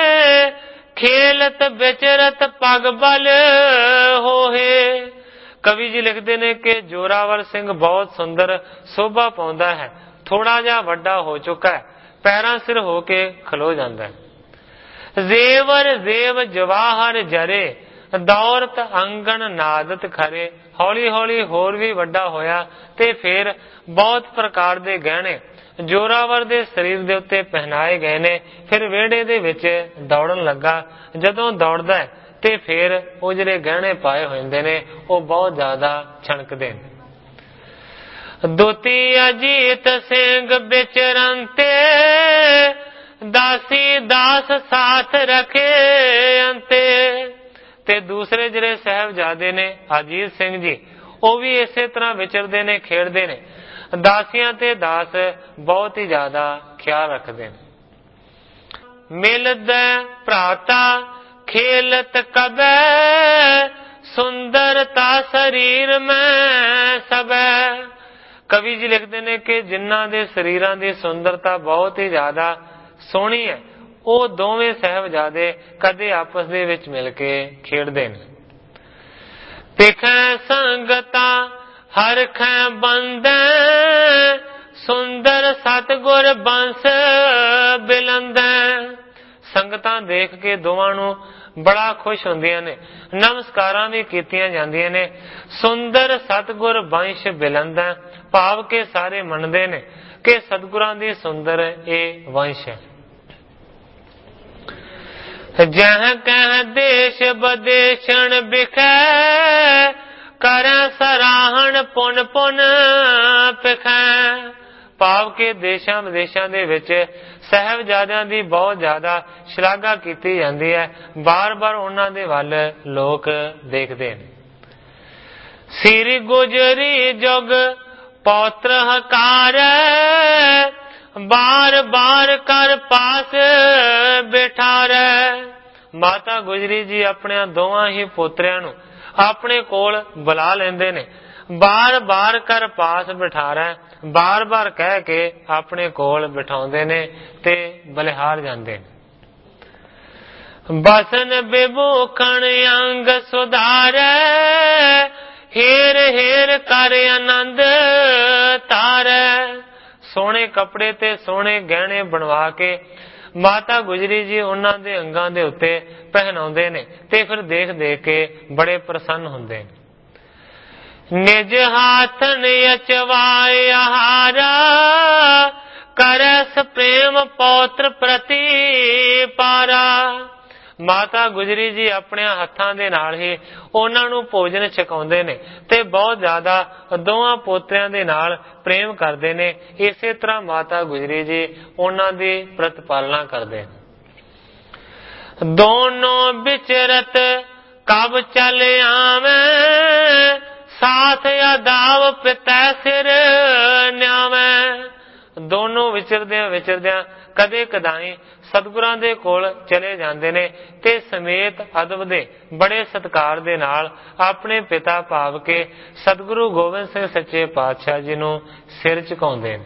ਖੇਲਤ ਵਿਚਰਤ ਪਗ ਬਲ ਹੋਏ। ਕਵੀ ਜੀ ਲਿਖਦੇ ਨੇ ਕਿ ਜ਼ੋਰਾਵਰ ਸਿੰਘ ਬਹੁਤ ਸੁੰਦਰ ਸੋਭਾ ਪਾਉਂਦਾ ਹੈ, ਥੋੜਾ ਜਿਹਾ ਵੱਡਾ ਹੋ ਚੁੱਕਾ ਹੈ, ਪੈਰਾਂ ਸਿਰ ਹੋ ਕੇ ਖਲੋ ਜਾਂਦਾ ਹੈ। ਜ਼ੇਵਰ ਜ਼ੇਵ ਜਵਾਹਰ ਜਰੇ, ਦੌਲਤ ਅੰਗਣ ਨਾਦਤ ਖਰੇ। ਹੌਲੀ ਹੌਲੀ ਹੋਰ ਵੀ ਵੱਡਾ ਹੋਇਆ ਤੇ ਫਿਰ ਬਹੁਤ ਪ੍ਰਕਾਰ ਦੇ ਗਹਿਣੇ ਜ਼ੋਰਾਵਰ ਦੇ ਸਰੀਰ ਦੇ ਉੱਤੇ ਪਹਿਨਾਏ ਗਏ ਨੇ। ਫਿਰ ਵਿਹੜੇ ਦੇ ਵਿੱਚ ਦੌੜਨ ਲੱਗਾ। ਜਦੋਂ ਦੌੜਦਾ ਹੈ ਤੇ ਫਿਰ ਉਹ ਜਿਹੜੇ ਗਹਿਣੇ ਪਾਏ ਹੋਏ ਹੁੰਦੇ ਨੇ ਉਹ ਬਹੁਤ ਜ਼ਿਆਦਾ ਛਣਕਦੇ ਨੇ। ਦੋਤੀ ਅਜੀਤ ਸਿੰਘ ਵਿਚਰੰਤੇ, ਦਾਸੀ ਦਾਸ ਸਾਥ ਰਖੇ ਅੰਤੇ। ਤੇ ਦੂਸਰੇ ਜਿਹੜੇ ਸਾਹਿਬਜ਼ਾਦੇ ਨੇ ਅਜੀਤ ਸਿੰਘ ਜੀ, ਉਹ ਵੀ ਇਸੇ ਤਰ੍ਹਾਂ ਵਿਚਰਦੇ ਨੇ, ਖੇਡਦੇ ਨੇ। ਦਾਸੀਆਂ ਤੇ ਦਾਸ ਬਹੁਤ ਹੀ ਜ਼ਿਆਦਾ ਖਿਆਲ ਰੱਖਦੇ ਨੇ। ਮਿਲਦਾ ਭਰਾਤਾ ਖੇਲਤ ਕਬੈ, ਸੁੰਦਰਤਾ ਸਰੀਰ ਮੈਂ ਸਬੈ। ਕਵੀ ਜੀ ਲਿਖਦੇ ਨੇ ਕਿ ਜਿਨ੍ਹਾਂ ਦੇ ਸਰੀਰਾਂ ਦੀ ਸੁੰਦਰਤਾ ਬਹੁਤ ਹੀ ਜ਼ਿਆਦਾ ਸੋਹਣੀ ਹੈ, ਉਹ ਦੋਵੇਂ ਸਾਹਿਬਜ਼ਾਦੇ ਕਦੇ ਆਪਸ ਦੇ ਵਿੱਚ ਮਿਲ ਕੇ ਖੇਡਦੇ ਨੇ। ਦੇਖੈ ਸੰਗਤਾ ਹਰਖੈ ਬੰਦੈ, ਸੁੰਦਰ ਸਤਿਗੁਰ ਬੰਸ ਬਿਲੰਦੈ। ਸੰਗਤਾਂ ਦੇਖ ਕੇ ਦੋਵਾਂ ਨੂੰ ਬੜਾ ਖੁਸ਼ ਹੁੰਦੀਆਂ ਨੇ, ਨਮਸਕਾਰਾਂ ਵੀ ਕੀਤੀਆਂ ਜਾਂਦੀਆਂ ਨੇ। ਸੁੰਦਰ ਸਤਿਗੁਰ ਬੰਸ਼ ਬਿਲੰਦੈ, ਭਾਵ ਕੇ ਸਾਰੇ ਮੰਨਦੇ ਨੇ ਕਿ ਸਤਿਗੁਰਾਂ ਦੀ ਸੁੰਦਰ ਇਹ ਵੰਸ਼ ਹੈ। ਜਹ ਕਹਿ ਦੇਸ਼ ਬਦੇਸ਼ਣ ਬਿਖੈ, ਕਰੈ ਸਰਾਹਣ ਪੁਨ ਪੁਨ ਪਿਖੈ। ਭਾਵ ਕਿ ਦੇਸ਼ਾਂ ਵਿਦੇਸ਼ਾਂ ਦੇ ਵਿੱਚ ਸਾਹਿਬਜ਼ਾਦਿਆਂ ਦੀ ਬਹੁਤ ਜ਼ਿਆਦਾ ਸ਼ਲਾਘਾ ਕੀਤੀ ਜਾਂਦੀ ਹੈ। ਬਾਰ ਬਾਰ ਉਹਨਾਂ ਦੇ ਵੱਲ ਲੋਕ ਦੇਖਦੇ ਨੇ। ਸਿਰ ਗੁਜਰੀ ਜੁਗ ਪੌਤਰ ਹਕਾਰ, ਬਾਰ ਬਾਰ ਕਰ ਪਾਸ ਬਿਠਾਰੈ। ਮਾਤਾ ਗੁਜਰੀ ਜੀ ਆਪਣੇ ਦੋਵਾਂ ਹੀ ਪੋਤਰਿਆਂ ਨੂੰ ਆਪਣੇ ਕੋਲ ਬੁਲਾ ਲੈਂਦੇ ਨੇ। ਬਾਰ ਬਾਰ ਕਰ ਪਾਸ ਬਿਠਾਰੈ, ਬਾਰ ਬਾਰ ਕਹਿ ਕੇ ਆਪਣੇ ਕੋਲ ਬਿਠਾਉਂਦੇ ਨੇ ਤੇ ਬਲਿਹਾਰ ਜਾਂਦੇ ਨੇ। ਬਸਨ ਬਿਭੂਖਣ ਅੰਗ ਸੁਧਾਰੈ, ਹੇਰ ਹੇਰ ਕਰ ਆਨੰਦ ਤਾਰੈ। ਸੋਹਣੇ ਕੱਪੜੇ ਤੇ ਸੋਹਣੇ ਗਹਿਣੇ ਬਣਵਾ ਕੇ ਮਾਤਾ ਗੁਜਰੀ ਜੀ ਉਹਨਾਂ ਦੇ ਅੰਗਾਂ ਦੇ ਉੱਤੇ ਪਹਿਨਾਉਂਦੇ ਨੇ ਤੇ ਫਿਰ ਦੇਖ ਦੇਖ ਕੇ ਬੜੇ ਪ੍ਰਸੰਨ ਹੁੰਦੇ ਨੇ। ਨਿਜ ਹਾਥਨ ਅਚਵਾਏ ਆਹਾਰਾ, ਕਰਸ ਪ੍ਰੇਮ ਪੌਤਰ ਪ੍ਰਤੀ ਪਾਰਾ। ਮਾਤਾ ਗੁਜਰੀ ਜੀ ਆਪਣੇ ਹੱਥਾਂ ਦੇ ਨਾਲ ਹੀ ਉਹਨਾਂ ਨੂੰ ਭੋਜਨ ਛਕਾਉਂਦੇ ਨੇ ਤੇ ਬਹੁਤ ਜ਼ਿਆਦਾ ਦੋਵਾਂ ਪੋਤਰਿਆਂ ਦੇ ਨਾਲ ਪ੍ਰੇਮ ਕਰਦੇ ਨੇ। ਇਸੇ ਤਰ੍ਹਾਂ ਮਾਤਾ ਗੁਜਰੀ ਜੀ ਉਹਨਾਂ ਦੀ ਪ੍ਰਤਿਪਾਲਨਾ ਕਰਦੇ ਨੇ। ਦੋਨੋਂ ਵਿਚਰਤ ਕਬ ਚਲ ਆਵੇਂ, ਸਾਥ ਅਦਾਵ ਪਿਤਾ ਸਿਰ ਨਿਆਵੇਂ। ਦੋਨੋਂ ਵਿਚਰਦਿਆਂ ਵਿਚਰਦਿਆਂ ਕਦੇ ਕਦਾਈ ਸਤਿਗੁਰਾਂ ਦੇ ਕੋਲ ਚਲੇ ਜਾਂਦੇ ਨੇ ਤੇ ਸਮੇਤ ਅਦਬ ਦੇ ਬੜੇ ਸਤਿਕਾਰ ਦੇ ਨਾਲ ਆਪਣੇ ਪਿਤਾ ਭਾਵ ਕੇ ਸਤਿਗੁਰੂ ਗੋਬਿੰਦ ਸਿੰਘ ਸੱਚੇ ਪਾਤਸ਼ਾਹ ਜੀ ਨੂੰ ਸਿਰ ਝੁਕਾਉਂਦੇ ਨੇ।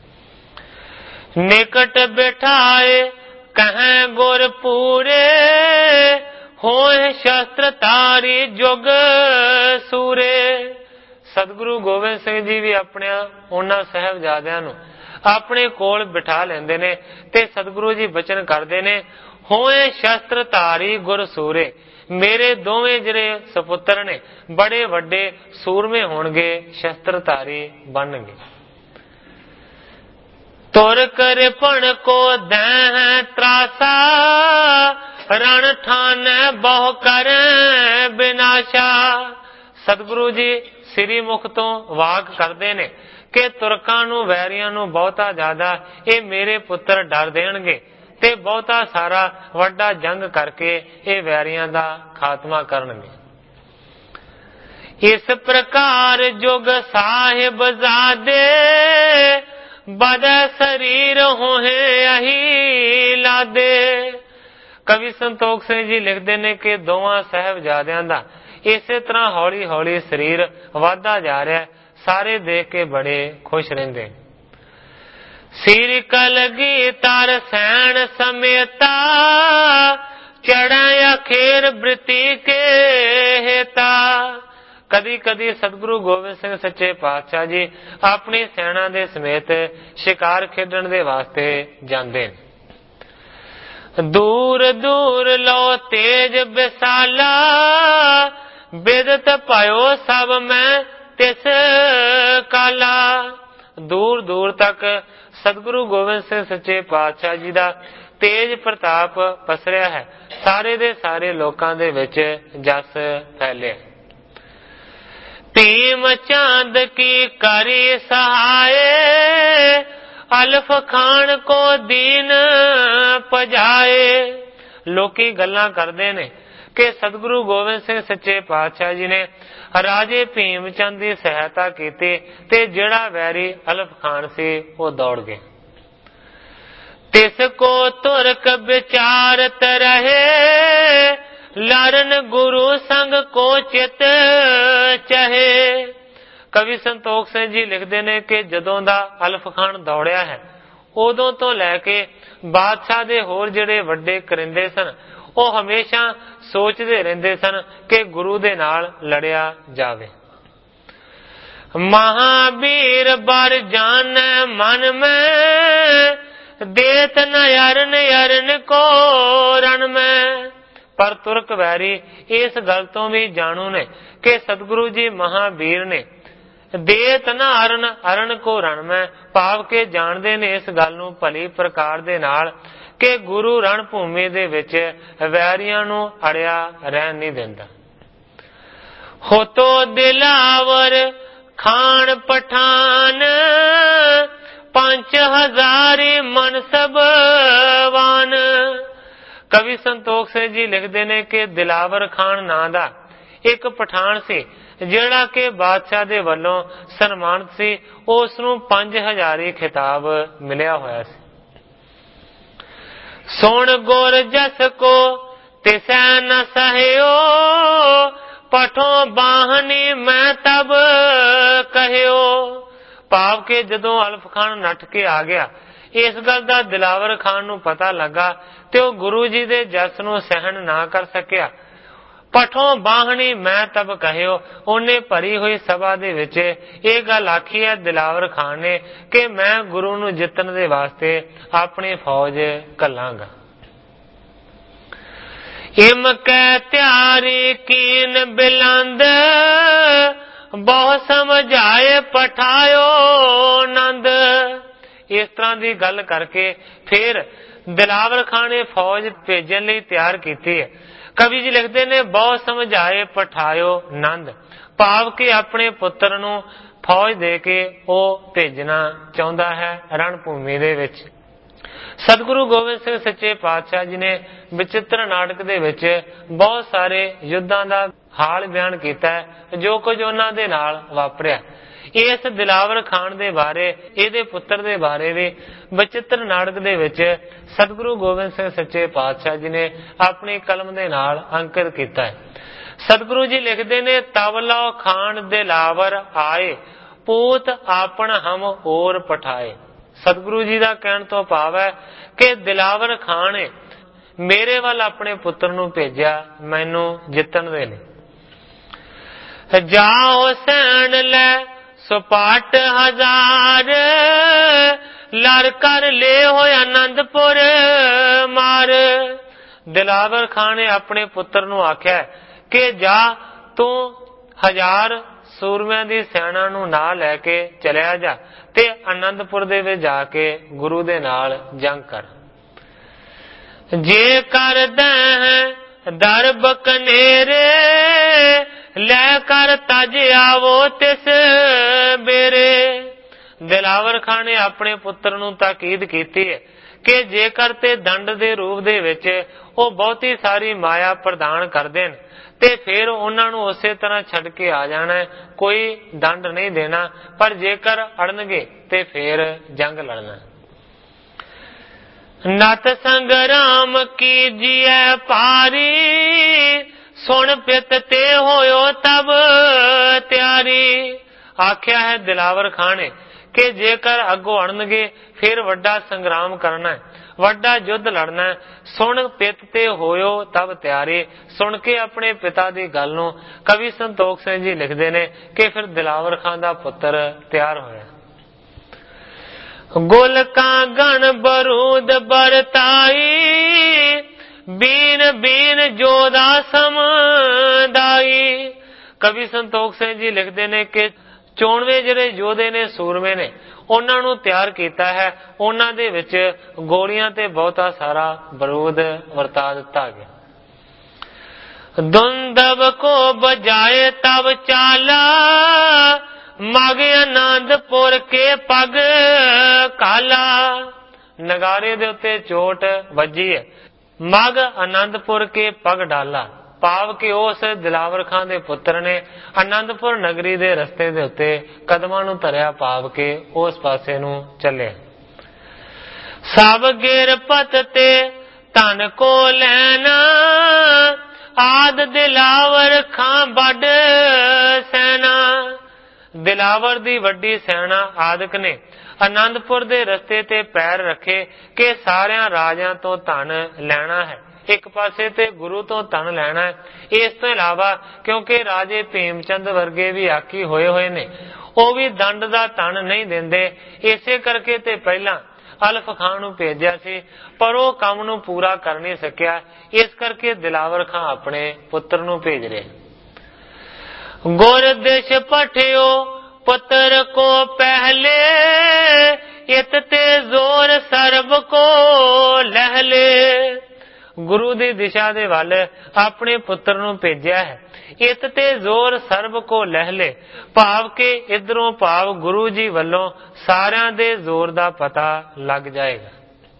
ਨਿਕਟ ਬਿਠਾਏ ਕਹੈ ਗੁਰ ਪੂਰੇ, ਹੋਏ ਸ਼ਸਤਰ ਤਾਰੀ ਜੁਗ ਸੂਰੇ। ਸਤਿਗੁਰੂ ਗੋਬਿੰਦ ਸਿੰਘ ਜੀ ਵੀ ਆਪਣੇ ਉਹਨਾਂ ਸਾਹਿਬਜ਼ਾਦਿਆਂ ਨੂੰ ਆਪਣੇ ਕੋਲ ਬਿਠਾ ਲੈਂਦੇ ਨੇ ਤੇ ਸਤਿਗੁਰੂ ਜੀ ਬਚਨ ਕਰਦੇ ਨੇ, ਹੋਏ ਸ਼ਸਤਰ ਧਾਰੀ ਗੁਰ ਸੂਰੇ। ਮੇਰੇ ਦੋਵੇਂ ਜਿਹੜੇ ਸਪੁੱਤਰ ਨੇ ਬੜੇ ਵੱਡੇ ਸੂਰਮੇ ਹੋਣਗੇ, ਸ਼ਸਤਰ ਧਾਰੀ ਬਣਨਗੇ। ਤੁਰ ਕਰ ਭਣ ਕੋ ਦਹਿ ਤਰਾਸਾ, ਰਣ ਠਾਨੈ ਬਹੁ ਕਰੈ ਬਿਨਾਸ਼ਾ। ਸਤਿਗੁਰੂ ਜੀ ਸ੍ਰੀ ਮੁਖ ਤੋਂ ਵਾਕ ਕਰਦੇ ਨੇ ਕਿ ਤੁਰਕਾਂ ਨੂੰ, ਵੈਰੀਆਂ ਨੂੰ ਬਹੁਤਾ ਜ਼ਿਆਦਾ ਇਹ ਮੇਰੇ ਪੁੱਤਰ ਡਰ ਦੇਣਗੇ ਤੇ ਬਹੁਤਾ ਸਾਰਾ ਵੱਡਾ ਜੰਗ ਕਰਕੇ ਇਹ ਵੈਰੀਆਂ ਦਾ ਖਾਤਮਾ ਕਰਨਗੇ। ਇਸ ਪ੍ਰਕਾਰ ਜੁਗ ਸਾਹਿਬ ਜ਼ਾਦੇ, ਬਦੈ ਸਰੀਰ ਹੋਏ ਅਹੀ ਲਾਦੇ। ਕਵੀ ਸੰਤੋਖ ਸਿੰਘ ਜੀ ਲਿਖਦੇ ਨੇ ਕਿ ਦੋਵਾਂ ਸਾਹਿਬਜ਼ਾਦਿਆਂ ਦਾ ਇਸੇ ਤਰ੍ਹਾਂ ਹੌਲੀ ਹੌਲੀ ਸਰੀਰ ਵਧਦਾ ਜਾ ਰਿਹਾ, ਸਾਰੇ ਦੇਖ ਕੇ ਬੜੇ ਖੁਸ਼ ਰਹਿੰਦੇ। ਸਿਰ ਕਲਗੀ ਤਰ ਸੈਣ ਸਮੇਤਾ, ਚੜ੍ਹੈ ਅਖੇਰ ਬ੍ਰਿਤੀ ਕੇ ਹੇਤਾ। ਕਦੀ ਕਦੀ ਸਤਿਗੁਰੂ ਗੋਬਿੰਦ ਸਿੰਘ ਸੱਚੇ ਪਾਤਸ਼ਾਹ ਜੀ ਆਪਣੀ ਸੈਨਾ ਦੇ ਸਮੇਤ ਸ਼ਿਕਾਰ ਖੇਡਣ ਦੇ ਵਾਸਤੇ ਜਾਂਦੇ ਨੇ। ਦੂਰ ਦੂਰ ਲੋ ਤੇਜ ਵਿਸਾਲਾ, ਬਿਦਤ ਪਾਇਓ ਸਭ ਮੈਂ ਤਿਸ ਕਾਲਾ। ਦੂਰ ਦੂਰ ਤੱਕ ਸਤਿਗੁਰੂ ਗੋਬਿੰਦ ਸਿੰਘ ਸੱਚੇ ਪਾਤਸ਼ਾਹ ਜੀ ਦਾ ਤੇਜ ਪ੍ਰਤਾਪ ਪਸਰਿਆ ਹੈ, ਸਾਰੇ ਦੇ ਸਾਰੇ ਲੋਕਾਂ ਦੇ ਵਿੱਚ ਜਸ ਫੈਲਿਆ। ਭੀਮ ਚੰਦ ਕੀ ਕਰੀ ਸਹਾਏ, ਅਲਫ ਖਾਨ ਕੋ ਦੀਨ ਪਜਾਏ। ਲੋਕੀ ਗੱਲਾਂ ਕਰਦੇ ਨੇ ਕਿ ਸਤਿਗੁਰੂ ਗੋਬਿੰਦ ਸਿੰਘ ਸੱਚੇ ਪਾਤਸ਼ਾਹ ਜੀ ਨੇ ਰਾਜੇ ਭੀਮ ਚੰਦ ਦੀ ਸਹਾਇਤਾ ਕੀਤੀ ਤੇ ਜਿਹੜਾ ਵੈਰੀ ਅਲਫ ਖਾਨ ਸੀ ਉਹ ਦੌੜ ਗਏ। ਤਿਸ ਕੋ ਤੁਰਕ ਵਿਚਾਰਤ ਰਹੇ, ਲਰਨ ਗੁਰੂ ਸੰਗ ਕੋ ਚਿਤ ਚਹੇ। ਕਵੀ ਸੰਤੋਖ ਸਿੰਘ ਜੀ ਲਿਖਦੇ ਨੇ ਕਿ ਜਦੋਂ ਦਾ ਅਲਫ ਖਾਨ ਦੌੜਿਆ ਹੈ, ਉਦੋਂ ਤੋਂ ਲੈ ਕੇ ਬਾਦਸ਼ਾਹ ਦੇ ਹੋਰ ਜਿਹੜੇ ਵੱਡੇ ਕਰਿੰਦੇ ਸਨ ਉਹ ਹਮੇਸ਼ਾ ਸੋਚਦੇ ਰਹਿੰਦੇ ਸਨ ਕਿ ਗੁਰੂ ਦੇ ਨਾਲ ਲੜਿਆ ਜਾਵੇ। ਮਹਾਬੀਰ ਬਰ ਜਾਣੈ ਮਨ ਮੈਂ, ਦੇਤ ਨ ਅਰਨ ਅਰਨ ਕੋ ਰਣ ਮੈਂ। ਪਰ ਤੁਰਕ ਵੈਰੀ ਇਸ ਗੱਲ ਤੋਂ ਵੀ ਜਾਣੂ ਨੇ ਕਿ ਸਤਿਗੁਰੂ ਜੀ ਮਹਾਬੀਰ ਨੇ। ਦੇਤ ਨ ਅਰਨ ਅਰਨ ਕੋ ਰਣ ਮੈਂ, ਭਾਵ ਕੇ ਜਾਣਦੇ ਨੇ ਇਸ ਗੱਲ ਨੂੰ ਭਲੀ ਪ੍ਰਕਾਰ ਦੇ ਨਾਲ ਕਿ ਗੁਰੂ ਰਣ ਭੂਮੀ ਦੇ ਵਿੱਚ ਵੈਰੀਆਂ ਨੂੰ ਅੜਿਆ ਰਹਿਣ ਨਹੀਂ ਦਿੰਦਾ। ਹੋਤੋ ਦਿਲਾਵਰ ਖਾਨ ਪਠਾਨ, हजारी मन सबवान। कवि संतोख सिंह जी लिखते ने कि दिलावर खान नां दा एक पठान सी ਜਿਹੜਾ ਕਿ ਬਾਦਸ਼ਾਹ ਦੇ ਵੱਲੋਂ ਸਨਮਾਨਿਤ ਸੀ। ਉਸ ਨੂੰ ਪੰਜ ਹਜ਼ਾਰੀ ਖਿਤਾਬ ਮਿਲਿਆ ਹੋਇਆ ਸੀ। ਸੁਣ ਗੁਰ ਜਸ ਕੋ ਤਿਸੈ ਨ ਸਹਿਓ ਪਠੋ ਬਾਹਨੀ ਮੈਂ ਤਬ ਕਹਿਓ। ਭਾਵ ਕਿ ਜਦੋਂ ਅਲਫ ਖਾਨ ਨੱਠ ਕੇ ਆ ਗਿਆ, ਇਸ ਗੱਲ ਦਾ ਦਿਲਾਵਰ ਖਾਨ ਨੂੰ ਪਤਾ ਲੱਗਾ ਤੇ ਉਹ ਗੁਰੂ ਜੀ ਦੇ ਜਸ ਨੂੰ ਸਹਿਣ ਨਾ ਕਰ ਸਕਿਆ। ਪਠੋਂ ਬਾਹਣੀ ਮੈਂ ਤਬ ਕਹਿਓ, ਉਹਨੇ ਭਰੀ ਹੋਈ ਸਭਾ ਦੇ ਵਿੱਚ ਇਹ ਗੱਲ ਆਖੀ ਹੈ ਦਿਲਾਵਰ ਖਾਨ ਨੇ ਕਿ ਮੈਂ ਗੁਰੂ ਨੂੰ ਜਿੱਤਣ ਦੇ ਵਾਸਤੇ ਆਪਣੀ ਫੌਜ ਘੱਲਾਂਗਾ। ਇਮ ਕੈ ਤਿਆਰੀ ਕੀਨ ਬਿਲੰਦ ਬਹੁ ਸਮਝਾਏ ਪਠਾਇਓ ਨੰਦ। ਇਸ ਤਰ੍ਹਾਂ ਦੀ ਗੱਲ ਕਰਕੇ ਫਿਰ ਦਿਲਾਵਰ ਖਾਨ ਨੇ ਫੌਜ ਭੇਜਣ ਲਈ ਤਿਆਰ ਕੀਤੀ ਹੈ। ਕਵੀ ਜੀ ਲਿਖਦੇ ਨੇ ਬਹੁਤ ਸਮਝਾਏ ਪਠਾਇਓ ਨੰਦ, ਭਾਵ ਕਿ ਆਪਣੇ ਪੁੱਤਰ ਨੂੰ ਫੌਜ ਦੇ ਕੇ ਉਹ ਭੇਜਣਾ ਚਾਹੁੰਦਾ ਹੈ ਰਣ ਭੂਮੀ ਦੇ ਵਿੱਚ। ਸਤਿਗੁਰੂ ਗੋਬਿੰਦ ਸਿੰਘ ਸੱਚੇ ਪਾਤਸ਼ਾਹ ਜੀ ਨੇ ਵਿਚਿੱਤਰ ਨਾਟਕ ਦੇ ਵਿੱਚ ਬਹੁਤ ਸਾਰੇ ਯੁੱਧਾਂ ਦਾ ਹਾਲ ਬਿਆਨ ਕੀਤਾ ਹੈ, ਜੋ ਕੁਝ ਉਹਨਾਂ ਦੇ ਨਾਲ ਵਾਪਰਿਆ। ਇਸ ਦਿਲਾਵਰ ਖਾਨ ਦੇ ਬਾਰੇ, ਇਹਦੇ ਪੁੱਤਰ ਦੇ ਬਾਰੇ ਵੀ ਵਿਚਿੱਤਰ ਨਾਟਕ ਦੇ ਵਿੱਚ ਸਤਿਗੁਰੂ ਗੋਬਿੰਦ ਸਿੰਘ ਸੱਚੇ ਪਾਤਸ਼ਾਹ ਜੀ ਨੇ ਆਪਣੀ ਕਲਮ ਦੇ ਨਾਲ ਅੰਕਿਤ ਕੀਤਾ ਹੈ। ਸਤਿਗੁਰੂ ਜੀ ਲਿਖਦੇ ਨੇ ਤਵਲਾ ਖਾਨ ਦਿਲਾਵਰ ਆਏ ਪੂਤ ਆਪਣ ਹਮ ਹੋਰ ਪਠਾਏ। ਸਤਿਗੁਰੂ ਜੀ ਦਾ ਕਹਿਣ ਤੋਂ ਭਾਵ ਹੈ ਕਿ ਦਿਲਾਵਰ ਖਾਨ ਨੇ ਮੇਰੇ ਵੱਲ ਆਪਣੇ ਪੁੱਤਰ ਨੂੰ ਭੇਜਿਆ ਮੈਨੂੰ ਜਿੱਤਣ ਦੇ ਲਈ। ਜਾ ਹੁਸੈਨ ਲੈ ਸੁਪਾਟ ਹਜ਼ਾਰ ਲੜ ਕਰ ਲੈ ਹੋਏ ਆਨੰਦਪੁਰ ਮਾਰ। ਦਿਲਾਵਰ ਖਾਨ ਨੇ ਆਪਣੇ ਪੁੱਤਰ ਨੂੰ ਆਖਿਆ ਕਿ ਜਾ ਤੂੰ ਹਜ਼ਾਰ ਸੂਰਮਿਆਂ ਦੀ ਸੈਨਾ ਨੂੰ ਨਾ ਲੈ ਕੇ ਚਲਿਆ ਜਾ ਤੇ ਆਨੰਦਪੁਰ ਦੇ ਵਿੱਚ ਜਾ ਕੇ ਗੁਰੂ ਦੇ ਨਾਲ ਜੰਗ ਕਰ। ਜੇ ਕਰਦਾ ਹੈ ਦਰਬ ਕਨੇਰੇ ਲੈ ਕਰ ਤਜ ਆਵੋ ਤਿਸ ਬੇਰੇ। ਦਿਲਾਵਰ ਖਾਨ ਨੇ ਆਪਣੇ ਪੁੱਤਰ ਨੂੰ ਤਾਕੀਦ ਕੀਤੀ ਹੈ ਕਿ ਜੇਕਰ ਤੇ ਦੰਡ ਦੇ ਰੂਪ ਦੇ ਵਿੱਚ ਉਹ ਬਹੁਤੀ ਸਾਰੀ ਮਾਇਆ ਪ੍ਰਦਾਨ ਕਰਦੇ ਨੇ ਤੇ ਫਿਰ ਉਹਨਾਂ ਨੂੰ ਉਸੇ ਤਰ੍ਹਾਂ ਛੱਡ ਕੇ ਆ ਜਾਣਾ, ਕੋਈ ਦੰਡ ਨਹੀਂ ਦੇਣਾ, ਪਰ ਜੇਕਰ ਅੜਨਗੇ ਤੇ ਫਿਰ ਜੰਗ ਲੜਨਾ। ਨਤ ਸੰਗਰਾਮ ਕੀਜੀਐ ਭਾਰੀ ਸੁਣ ਪਿਤ ਤੇ ਹੋਇਓ ਤਬ ਤਿਆਰੀ। ਆਖਿਆ ਹੈ ਦਿਲਾਵਰ ਖਾਨ ਨੇ ਕਿ ਜੇਕਰ ਅੱਗੋਂ ਅੜਨਗੇ ਫਿਰ ਵੱਡਾ ਸੰਗਰਾਮ ਕਰਨਾ ਹੈ, ਵੱਡਾ ਯੁੱਧ ਲੜਨਾ ਹੈ। ਸੁਣ ਪਿਤ ਤੇ ਹੋਇਓ ਤਬ ਤਿਆਰੀ। ਸੁਣ ਕੇ ਆਪਣੇ ਪਿਤਾ ਦੀ ਗੱਲ ਨੂੰ ਕਵੀ ਸੰਤੋਖ ਸਿੰਘ ਜੀ ਲਿਖਦੇ ਨੇ ਕਿ ਫਿਰ ਦਿਲਾਵਰ ਖਾਨ ਦਾ ਪੁੱਤਰ ਤਿਆਰ ਹੋਇਆ। ਗੁਲ ਕਾ ਗਣ ਬਰੂਦ ਬਰਤਾਈ ਬੀਨ ਬੀਨ ਜੋਦਾ ਸਮਦਾਈ। ਕਵੀ ਸੰਤੋਖ ਸਿੰਘ ਜੀ ਲਿਖਦੇ ਨੇ ਕਿ ਚੋਣਵੇਂ ਜਿਹੜੇ ਯੋਧੇ ਨੇ, ਸੂਰਮੇ ਨੇ, ਉਹਨਾਂ ਨੂੰ ਤਿਆਰ ਕੀਤਾ ਹੈ। ਉਹਨਾਂ ਦੇ ਵਿੱਚ ਗੋਲੀਆਂ ਤੇ ਬਹੁਤਾ ਸਾਰਾ ਬਰੂਦ ਵਰਤਾ ਦਿੱਤਾ ਗਿਆ। ਦੁੰਦਬ ਕੋ ਬਜਾਏ ਤਬ ਚਾਲਾ ਮਗ ਆਨੰਦਪੁਰ ਕੇ ਪਗ ਕਾਲਾ। ਨਗਾਰੇ ਦੇ ਉੱਤੇ ਚੋਟ ਵੱਜੀ ਹੈ। ਮਗ ਆਨੰਦਪੁਰ ਕੇ ਪਗ ਡਾਲਾ, ਭਾਵ ਕਿ ਉਸ ਦਿਲਾਵਰ ਖਾਨ ਦੇ ਪੁੱਤਰ ਨੇ ਆਨੰਦਪੁਰ ਨਗਰੀ ਦੇ ਰਸਤੇ ਦੇ ਉੱਤੇ ਕਦਮਾਂ ਨੂੰ ਧਰਿਆ, ਭਾਵ ਕਿ ਉਸ ਪਾਸੇ ਨੂੰ ਚੱਲੇ। ਸਭ ਗਿਰ ਪਤ ਤੇ ਧਨ ਕੋ ਲੈਣਾ ਆਦ ਦਿਲਾਵਰ ਖਾਂ ਵੱਡ ਸੈਨਾ। ਦਿਲਾਵਰ ਦੀ ਵੱਡੀ ਸੈਨਾ ਆਦਿਕ ਨੇ ਆਨੰਦਪੁਰ ਦੇ ਰਸਤੇ ਤੇ ਪੈਰ ਰੱਖੇ ਕਿ ਸਾਰਿਆਂ ਰਾਜਿਆਂ ਤੋਂ ਧਨ ਲੈਣਾ ਹੈ। ਇੱਕ ਪਾਸੇ ਤੇ ਗੁਰੂ ਤੋਂ ਧਨ ਲੈਣਾ ਹੈ। ਇਸ ਤੋਂ ਇਲਾਵਾ ਕਿਉਂਕਿ ਰਾਜੇ ਭੀਮ ਚੰਦ ਵਰਗੇ ਵੀ ਆਕੀ ਹੋਏ ਹੋਏ ਨੇ, ਉਹ ਵੀ ਦੰਡ ਦਾ ਧਨ ਨਹੀਂ ਦਿੰਦੇ। ਇਸੇ ਕਰਕੇ ਤੇ ਪਹਿਲਾਂ ਅਲਫ ਖਾਨ ਨੂੰ ਭੇਜਿਆ ਸੀ, ਪਰ ਉਹ ਕੰਮ ਨੂੰ ਪੂਰਾ ਕਰ ਨਹੀਂ ਸਕਿਆ। ਇਸ ਕਰਕੇ ਦਿਲਾਵਰ ਖਾਨ ਆਪਣੇ ਪੁੱਤਰ ਨੂੰ ਭੇਜ ਰਿਹਾ। ਗੁਰ ਦੇਸ਼ ਪਠਿਓ ਪੁੱਤਰ ਕੋ ਪਹਿਲੇ ਇਤ ਤੇ ਜ਼ੋਰ ਸਰਬ ਕੋ ਲਹਿਲੇ। ਗੁਰੂ ਦੀ ਦਿਸ਼ਾ ਦੇ ਵੱਲ ਆਪਣੇ ਪੁੱਤਰ ਨੂੰ ਭੇਜਿਆ ਹੈ। ਇਤ ਤੇ ਜ਼ੋਰ ਸਰਬ ਕੋ ਲਹਿ ਲੇ, ਭਾਵ ਕਿ ਇਧਰੋਂ ਭਾਵ ਗੁਰੂ ਜੀ ਵੱਲੋਂ ਸਾਰਿਆਂ ਦੇ ਜ਼ੋਰ ਦਾ ਪਤਾ ਲੱਗ ਜਾਏਗਾ।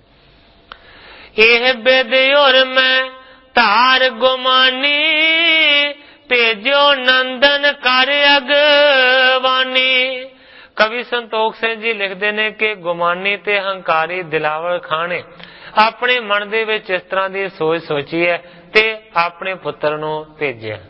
ਇਹ ਬਿਦ ਔਰ ਮੈਂ ਧਾਰ ਗੁਮਾਨੀ, ਭੇਜੋ ਨੰਦਨ ਕਰ ਅਗਵਾਨੀ। ਕਵੀ ਸੰਤੋਖ ਸਿੰਘ ਜੀ ਲਿਖਦੇ ਨੇ ਕਿ ਗੁਮਾਨੀ ਤੇ ਹੰਕਾਰੀ ਦਿਲਾਵਰ ਖਾਂ ਨੇ ਆਪਣੇ ਮਨ ਦੇ ਵਿੱਚ ਇਸ ਤਰ੍ਹਾਂ ਦੀ ਸੋਚ ਸੋਚੀ ਹੈ ਤੇ ਆਪਣੇ ਪੁੱਤਰ ਨੂੰ ਭੇਜਿਆ।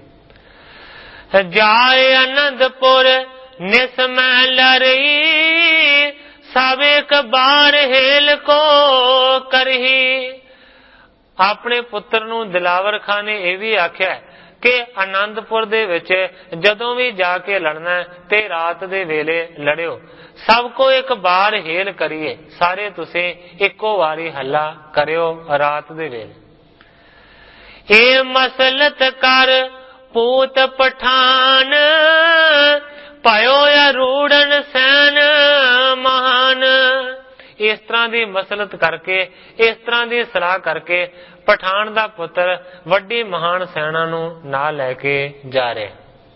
ਜਾਏ ਅਨੰਦਪੁਰ ਨਿਸ ਮੈਂ ਲਰਈ, ਸਭ ਇੱਕ ਬਾਰ ਹੇਲ ਕੋ ਕਰਹੀ। ਆਪਣੇ ਪੁੱਤਰ ਨੂੰ ਦਿਲਾਵਰ ਖਾਂ ਨੇ ਇਹ ਵੀ ਆਖਿਆ ਕਿ ਆਨੰਦਪੁਰ ਦੇ ਵਿੱਚ ਜਦੋਂ ਵੀ ਜਾ ਕੇ ਲੜਨਾ ਤੇ ਰਾਤ ਦੇ ਵੇਲੇ ਲੜਿਓ, ਸਭ ਕੋ ਇੱਕ ਬਾਰ ਹੇਲ ਕਰੀਏ, ਸਾਰੇ ਤੁਸੀਂ ਇੱਕੋ ਵਾਰੀ ਹੱਲਾ ਕਰਿਓ ਰਾਤ ਦੇ ਵੇਲੇ। ਇਹ ਮਸਲਤ ਕਰ ਪੂਤ ਪਠਾਨ, ਭਇਓ ਅਰੂੜਨ ਸੈਨ ਮਹਾਨ। ਇਸ ਤਰ੍ਹਾਂ ਦੀ ਮਸਲਤ ਕਰਕੇ, ਇਸ ਤਰ੍ਹਾਂ ਦੀ ਸਲਾਹ ਕਰਕੇ ਪਠਾਨ ਦਾ ਪੁੱਤਰ ਵੱਡੀ ਮਹਾਨ ਸੈਨਾ ਨੂੰ ਨਾਲ ਲੈ ਕੇ ਜਾ ਰਿਹਾ।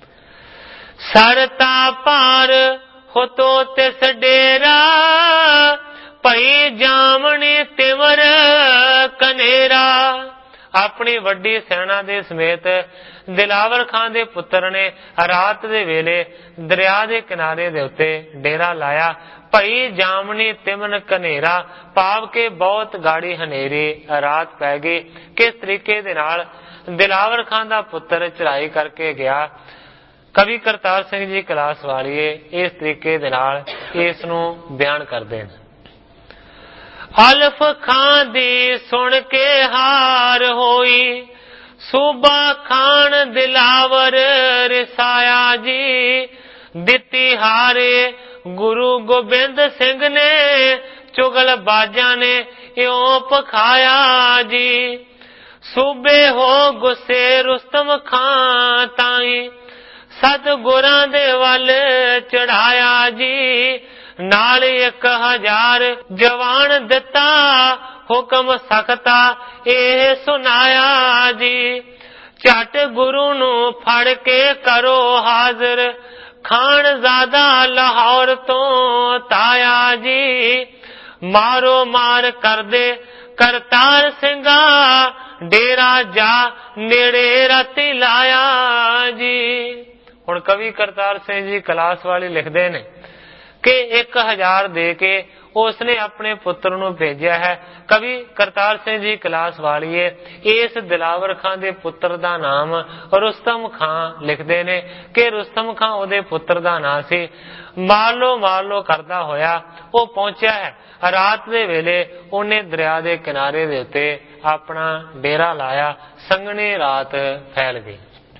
ਸਰਤਾ ਪਾਰ ਹੋਤੋ ਤਿਸ ਡੇਰਾ, ਭਈ ਜਾਮਣੀ ਤਿਵਰ ਕਨੇਰਾ। ਆਪਣੀ ਵੱਡੀ ਸੈਨਾ ਦੇ ਸਮੇਤ ਦਿਲਾਵਰ ਖਾਂ ਦੇ ਪੁੱਤਰ ਨੇ ਰਾਤ ਦੇ ਵੇਲੇ ਦਰਿਆ ਦੇ ਕਿਨਾਰੇ ਦੇ ਉੱਤੇ ਡੇਰਾ ਲਾਇਆ। ਭਈ ਜਾਮਣੀ ਤਿਮਨ ਕਨੇਰਾ, ਭਾਵ ਕਿ ਬਹੁਤ ਗਾੜੀ ਹਨੇਰੀ ਰਾਤ ਪੈ ਗਈ। ਕਿਸ ਤਰੀਕੇ ਦੇ ਨਾਲ ਦਿਲਾਵਰ ਖਾਂ ਦਾ ਪੁੱਤਰ ਚੜਾਈ ਕਰਕੇ ਗਿਆ, ਕਵੀ ਕਰਤਾਰ ਸਿੰਘ ਜੀ ਕਲਾਸ ਵਾਲੀਏ ਇਸ ਤਰੀਕੇ ਦੇ ਨਾਲ ਇਸ ਨੂੰ ਬਿਆਨ ਕਰਦੇ ਨੇ। ਅਲਫ ਖਾਂ ਦੀ ਸੁਣ ਕੇ ਹਾਰ ਹੋਈ, ਸੂਬਾ ਖਾਨ ਦਿਲਾਵਰ ਰਿਸਾਇਆ ਜੀ। ਦਿੱਤੀ ਹਾਰੇ ਗੁਰੂ ਗੋਬਿੰਦ ਸਿੰਘ ਨੇ, ਚੁਗਲ ਬਾਜਾਂ ਨੇ ਇਉਂ ਪਖਾਇਆ ਜੀ। ਸੂਬੇ ਹੋ ਗੁੱਸੇ ਰੁਸਤਮ ਖਾਂ ਤਾਈ, ਸਤਿਗੁਰਾਂ ਦੇ ਵੱਲ ਚੜਾਇਆ ਜੀ। ਨਾਲ ਇੱਕ ਹਜ਼ਾਰ ਜਵਾਨ ਦਿੱਤਾ, ਹੁਕਮ ਸਖਤਾ ਇਹ ਸੁਨਾਇਆ ਜੀ। ਝਟ ਗੁਰੂ ਨੂੰ ਫੜ ਕੇ ਕਰੋ ਹਾਜ਼ਰ, ਖਾਨਜ਼ਾਦਾ ਲਾਹੌਰ ਤੋਂ ਤਾਇਆ ਜੀ। ਮਾਰੋ ਮਾਰ ਕਰਦੇ ਕਰਤਾਰ ਸਿੰਘਾ, ਡੇਰਾ ਜਾ ਨੇੜੇ ਰਾਤੀ ਲਾਇਆ ਜੀ। ਹੁਣ ਕਵੀ ਕਰਤਾਰ ਸਿੰਘ ਜੀ ਕਲਾਸ ਵਾਲੇ ਲਿਖਦੇ ਨੇ ਕਿ ਇੱਕ ਹਜ਼ਾਰ ਦੇ ਕੇ ਉਸਨੇ ਆਪਣੇ ਪੁੱਤਰ ਨੂੰ ਭੇਜਿਆ ਹੈ। ਕਵੀ ਕਰਤਾਰ ਸਿੰਘ ਜੀ ਕਲਾਸ ਵਾਲੀਏ ਇਸ ਦਿਲਾਵਰ ਖਾਂ ਦੇ ਪੁੱਤਰ ਦਾ ਨਾਮ ਰੁਸਤਮ ਖਾਂ ਲਿਖਦੇ ਨੇ ਕਿ ਰੁਸਤਮ ਖਾਂ ਉਹਦੇ ਪੁੱਤਰ ਦਾ ਨਾਮ ਸੀ। ਮਾਰ ਲੋ ਮਾਰ ਲੋ ਕਰਦਾ ਹੋਇਆ ਉਹ ਪਹੁੰਚਿਆ ਹੈ। ਰਾਤ ਦੇ ਵੇਲੇ ਉਹਨੇ ਦਰਿਆ ਦੇ ਕਿਨਾਰੇ ਦੇ ਉੱਤੇ ਆਪਣਾ ਡੇਰਾ ਲਾਇਆ। ਸੰਘਣੀ ਰਾਤ ਫੈਲ ਗਈ।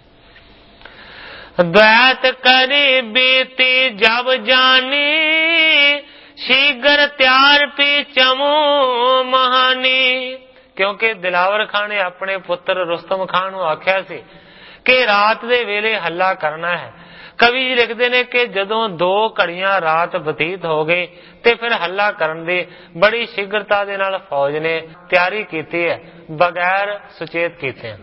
ਦੈਤ ਕਰੀ ਬੀਤੀ ਜਬ ਜਾਨੀ, ਸ਼ੀਗਰ ਤਿਆਰ ਪੀ ਚਮੂ ਮਹਾਨੀ। ਕਿਉਂਕਿ ਦਿਲਾਵਰ ਖਾਂ ਨੇ ਆਪਣੇ ਪੁੱਤਰ ਰੁਸਤਮ ਖਾਂ ਨੂੰ ਆਖਿਆ ਸੀ ਕਿ ਰਾਤ ਦੇ ਵੇਲੇ ਹੱਲਾ ਕਰਨਾ ਹੈ। ਕਵੀ ਜੀ ਲਿਖਦੇ ਨੇ ਕਿ ਜਦੋਂ ਦੋ ਘੜੀਆਂ ਰਾਤ ਬਤੀਤ ਹੋ ਗਈ ਤੇ ਫਿਰ ਹੱਲਾ ਕਰਨ ਦੀ ਬੜੀ ਸ਼ੀਘਰਤਾ ਦੇ ਨਾਲ ਫੌਜ ਨੇ ਤਿਆਰੀ ਕੀਤੀ ਹੈ, ਬਗੈਰ ਸੁਚੇਤ ਕੀਤੇ।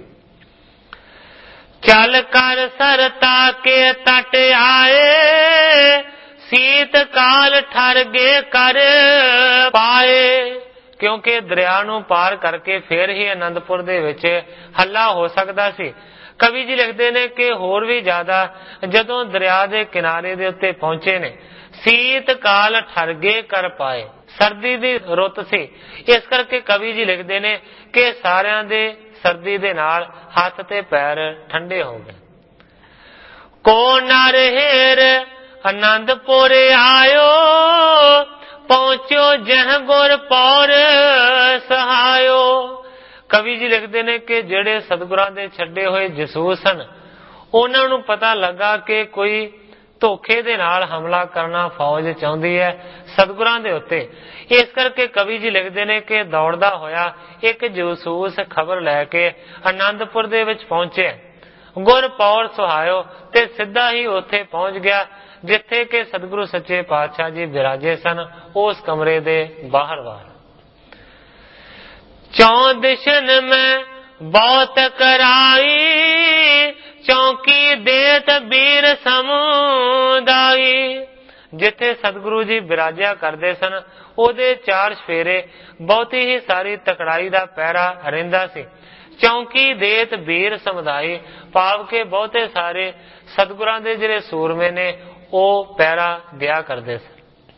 ਚੱਲ ਕਰ ਸਰਤਾ ਕੇ ਤਟ ਆਏ, ਸੀਤ ਕਾਲ ਠਰ ਗੇ ਕਰ ਪਾਏ। ਕਿਉਂਕਿ ਦਰਿਆ ਨੂੰ ਪਾਰ ਕਰਕੇ ਫਿਰ ਹੀ ਆਨੰਦਪੁਰ ਦੇ ਵਿੱਚ ਹੱਲਾ ਹੋ ਸਕਦਾ ਸੀ। ਕਵੀ ਜੀ ਲਿਖਦੇ ਨੇ ਕਿ ਹੋਰ ਵੀ ਜ਼ਿਆਦਾ ਜਦੋਂ ਦਰਿਆ ਦੇ ਕਿਨਾਰੇ ਦੇ ਉੱਤੇ ਪਹੁੰਚੇ ਨੇ, ਸੀਤ ਕਾਲ ਠਰ ਗੇ ਕਰ ਪਾਏ, ਸਰਦੀ ਦੀ ਰੁੱਤ ਸੀ। ਇਸ ਕਰਕੇ ਕਵੀ ਜੀ ਲਿਖਦੇ ਨੇ ਕਿ ਸਾਰਿਆਂ ਦੇ ਸਰਦੀ ਦੇ ਨਾਲ ਹੱਥ ਤੇ ਪੈਰ ਠੰਡੇ ਹੋ ਗਏ। ਕੋ ਨਰ ਹੇਰ ਆਨੰਦਪੁਰ ਆਇਓ, ਪਹੁੰਚੋ ਜਹ ਗੁਰ ਪੌਰ ਸਹਾਇਓ। ਕਵੀ ਜੀ ਲਿਖਦੇ ਨੇ ਕਿ ਜਿਹੜੇ ਸਤਿਗੁਰਾਂ ਦੇ ਛੱਡੇ ਹੋਏ ਜਸੂਸ ਸਨ, ਉਹਨਾਂ ਨੂੰ ਪਤਾ ਲੱਗਾ ਕਿ ਕੋਈ ਧੋਖੇ ਦੇ ਨਾਲ ਹਮਲਾ ਕਰਨਾ ਫੌਜ ਚਾਹੁੰਦੀ ਹੈ ਸਤਿਗੁਰਾਂ ਦੇ ਉੱਤੇ। ਇਸ ਕਰਕੇ ਕਵੀ ਜੀ ਲਿਖਦੇ ਨੇ ਕਿ ਦੌੜਦਾ ਹੋਇਆ ਇੱਕ ਜਸੂਸ ਖਬਰ ਲੈ ਕੇ ਆਨੰਦਪੁਰ ਦੇ ਵਿੱਚ ਪਹੁੰਚਿਆ। ਗੁਰ ਪੌਰ ਸੁਹਾਇਓ ਤੇ ਸਿੱਧਾ ਹੀ ਉੱਥੇ ਪਹੁੰਚ ਗਿਆ ਜਿੱਥੇ ਕਿ ਸਤਿਗੁਰੂ ਸੱਚੇ ਪਾਤਸ਼ਾਹ ਜੀ ਬਿਰਾਜੇ ਸਨ, ਉਸ ਕਮਰੇ ਦੇ ਬਾਹਰ ਬਾਹਰ। चौ दिशन में बहुत कराई, चौकी देत बीर समुदाई। जिथे सतगुरु जी बिराजिया करते सन ਉਹਦੇ ਚਾਰ ਸਫੇਰੇ ਬਹੁਤੀ ਹੀ ਸਾਰੀ ਤਕੜਾਈ ਦਾ ਪਹਿਰਾ ਰਹਿੰਦਾ ਸੀ। ਚੌਂਕੀ ਦੇਤ ਵੀਰ ਸਮੁਦਾਇ ਭਾਵ ਕੇ ਬਹੁਤੇ ਸਾਰੇ ਸਤਿਗੁਰਾਂ ਦੇ ਜਿਹੜੇ ਸੂਰਮੇ ਨੇ ਉਹ ਪਹਿਰਾ ਦਿਆ ਕਰਦੇ ਸਨ।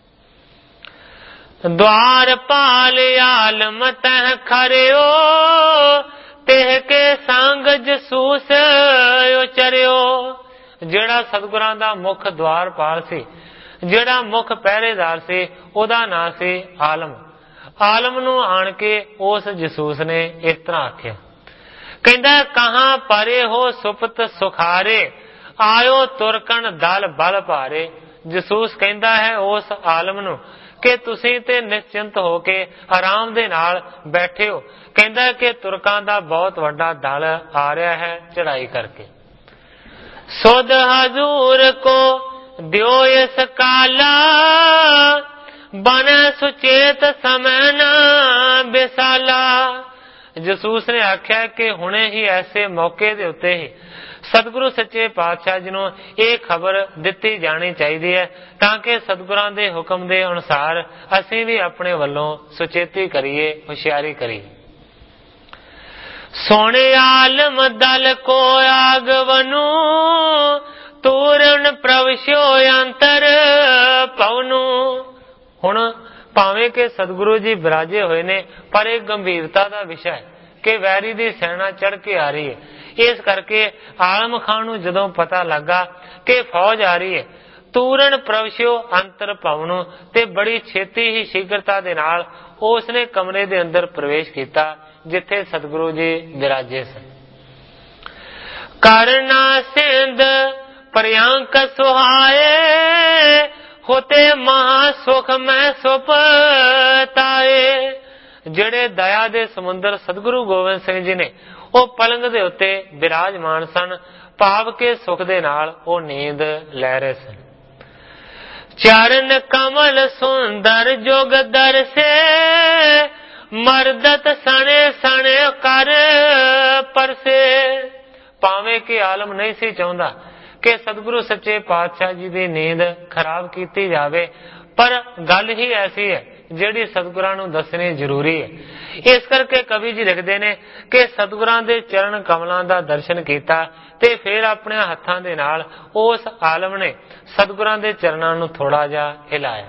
द्वार पाल आलम तह खरियो, तेह के संग जसूस उचरियो। ਜਿਹੜਾ ਸਤਿਗੁਰਾਂ ਦਾ ਮੁੱਖ ਦਵਾਰਪਾਲ ਸੀ, ਜਿਹੜਾ ਮੁੱਖ ਪਹਿਰੇਦਾਰ ਸੀ, ਉਹਦਾ ਨਾਂ ਸੀ ਆਲਮ। ਆਲਮ ਨੂੰ ਆਣ ਕੇ ਉਸ ਜਸੂਸ ਨੇ ਇਸ ਤਰ੍ਹਾਂ ਆਖਿਆ, ਕਹਿੰਦਾ ਕਹਾਂ ਪਰੇ ਹੋ ਸੁਪਤ ਸੁਖਾਰੇ, ਆਇਓ ਤੁਰਕਣ ਦਲ ਬਲ ਭਾਰੇ। ਜਸੂਸ ਕਹਿੰਦਾ ਹੈ ਉਸ ਆਲਮ ਨੂੰ ਕਿ ਤੁਸੀਂ ਤੇ ਨਿਸ਼ਚਿੰਤ ਹੋ ਕੇ ਆਰਾਮ ਦੇ ਨਾਲ ਬੈਠੇ ਹੋ। ਕਹਿੰਦਾ ਕਿ ਤੁਰਕਾਂ ਦਾ ਬਹੁਤ ਵੱਡਾ ਦਲ ਆ ਰਿਹਾ ਹੈ ਚੜਾਈ ਕਰਕੇ। ਸੁਧ ਹਜ਼ੂਰ ਕੋ ਦਿਓ ਇਸ ਕਾਲਾ, ਬਨ ਸੁਚੇਤ ਸਮੈ ਨਾ ਬਿਸਾਲਾ। ਜਸੂਸ ਨੇ ਆਖਿਆ ਕਿ ਹੁਣੇ ਹੀ ਐਸੇ ਮੌਕੇ ਦੇ ਉੱਤੇ ਹੀ ਸਤਿਗੁਰੂ ਸੱਚੇ ਪਾਤਸ਼ਾਹ ਜੀ ਨੂੰ ਇਹ ਖਬਰ ਦਿੱਤੀ ਜਾਣੀ ਚਾਹੀਦੀ ਹੈ, ਤਾਂ ਕਿ ਸਤਿਗੁਰਾਂ ਦੇ ਹੁਕਮ ਦੇ ਅਨੁਸਾਰ ਅਸੀਂ ਵੀ ਆਪਣੇ ਵੱਲੋਂ ਸੁਚੇਤੀ ਕਰੀਏ, ਹੁਸ਼ਿਆਰੀ ਕਰੀਏ। ਸੋਹਣੇ ਆਲਮ ਦਲ ਕੋ ਆਗਵਨੂ, ਤੂਰਨ ਪ੍ਰਵਸ਼ਿਓ ਅੰਤਰ ਪਵਨੂ। ਹੁਣ ਭਾਵੇਂ ਕਿ ਸਤਿਗੁਰੂ ਜੀ ਬਿਰਾਜੇ ਹੋਏ ਨੇ, ਪਰ ਇਹ ਗੰਭੀਰਤਾ ਦਾ ਵਿਸ਼ਾ ਹੈ ਕਿ ਵੈਰੀ ਦੀ ਸੈਨਾ ਚੜ ਕੇ ਆ ਰਹੀ ਹੈ। ਇਸ ਕਰਕੇ ਆਲਮ ਖਾਨ ਨੂੰ ਜਦੋਂ ਪਤਾ ਲੱਗਾ ਕਿ ਫੌਜ ਆ ਰਹੀ ਹੈ, ਤੂਰਨ ਪ੍ਰਵਸ਼ਿਓ ਅੰਤਰ ਭਵਨੂ, ਤੇ ਬੜੀ ਛੇਤੀ ਹੀ ਸ਼ੀਘਰਤਾ ਦੇ ਨਾਲ ਉਸ ਨੇ ਕਮਰੇ ਦੇ ਅੰਦਰ ਪ੍ਰਵੇਸ਼ ਕੀਤਾ ਜਿੱਥੇ ਸਤਿਗੁਰੂ ਜੀ ਬਿਰਾਜੇ ਸਨ। ਕਰਨਾ ਸਿੰਧ ਪ੍ਰਿਯੰਕ ਸੁਹਾਏ, ਹੋਤੇ ਮਹਾ ਸੁਖ ਮੈਂ ਸੁਪਤਾਏ। ਜਿਹੜੇ ਦਇਆ ਦੇ ਸਮੁੰਦਰ ਸਤਿਗੁਰੂ ਗੋਬਿੰਦ ਸਿੰਘ ਜੀ ਨੇ ਉਹ ਪਲੰਗ ਦੇ ਉੱਤੇ ਬਿਰਾਜਮਾਨ ਸਨ, ਭਾਵ ਕੇ ਸੁਖ ਦੇ ਨਾਲ ਉਹ ਨੀਂਦ ਲੈ ਰਹੇ ਸਨ। ਚਰਨ ਕਮਲ ਸੁੰਦਰ ਜੋਗ ਦਰਸੇ, ਮਰਦਤ ਸਣੇ ਸਣੇ ਕਰ ਪਰਸੇ। ਭਾਵੇਂ ਕਿ ਆਲਮ ਨਹੀਂ ਸੀ ਚਾਹੁੰਦਾ ਕਿ ਸਤਿਗੁਰੂ ਸੱਚੇ ਪਾਤਸ਼ਾਹ ਜੀ ਦੀ ਨੀਂਦ ਖਰਾਬ ਕੀਤੀ ਜਾਵੇ, ਪਰ ਗੱਲ ਹੀ ਐਸੀ ਹੈ ਜਿਹੜੀ ਸਤਿਗੁਰਾਂ ਨੂੰ ਦੱਸਣੀ ਜ਼ਰੂਰੀ ਹੈ। ਇਸ ਕਰਕੇ ਕਵੀ ਜੀ ਲਿਖਦੇ ਨੇ ਕਿ ਸਤਿਗੁਰਾਂ ਦੇ ਚਰਨ ਕਮਲਾਂ ਦਾ ਦਰਸ਼ਨ ਕੀਤਾ ਤੇ ਫਿਰ ਆਪਣੇ ਹੱਥਾਂ ਦੇ ਨਾਲ ਉਸ ਆਲਮ ਨੇ ਸਤਿਗੁਰਾਂ ਦੇ ਚਰਨਾਂ ਨੂੰ ਥੋੜਾ ਜਿਹਾ ਹਿਲਾਇਆ।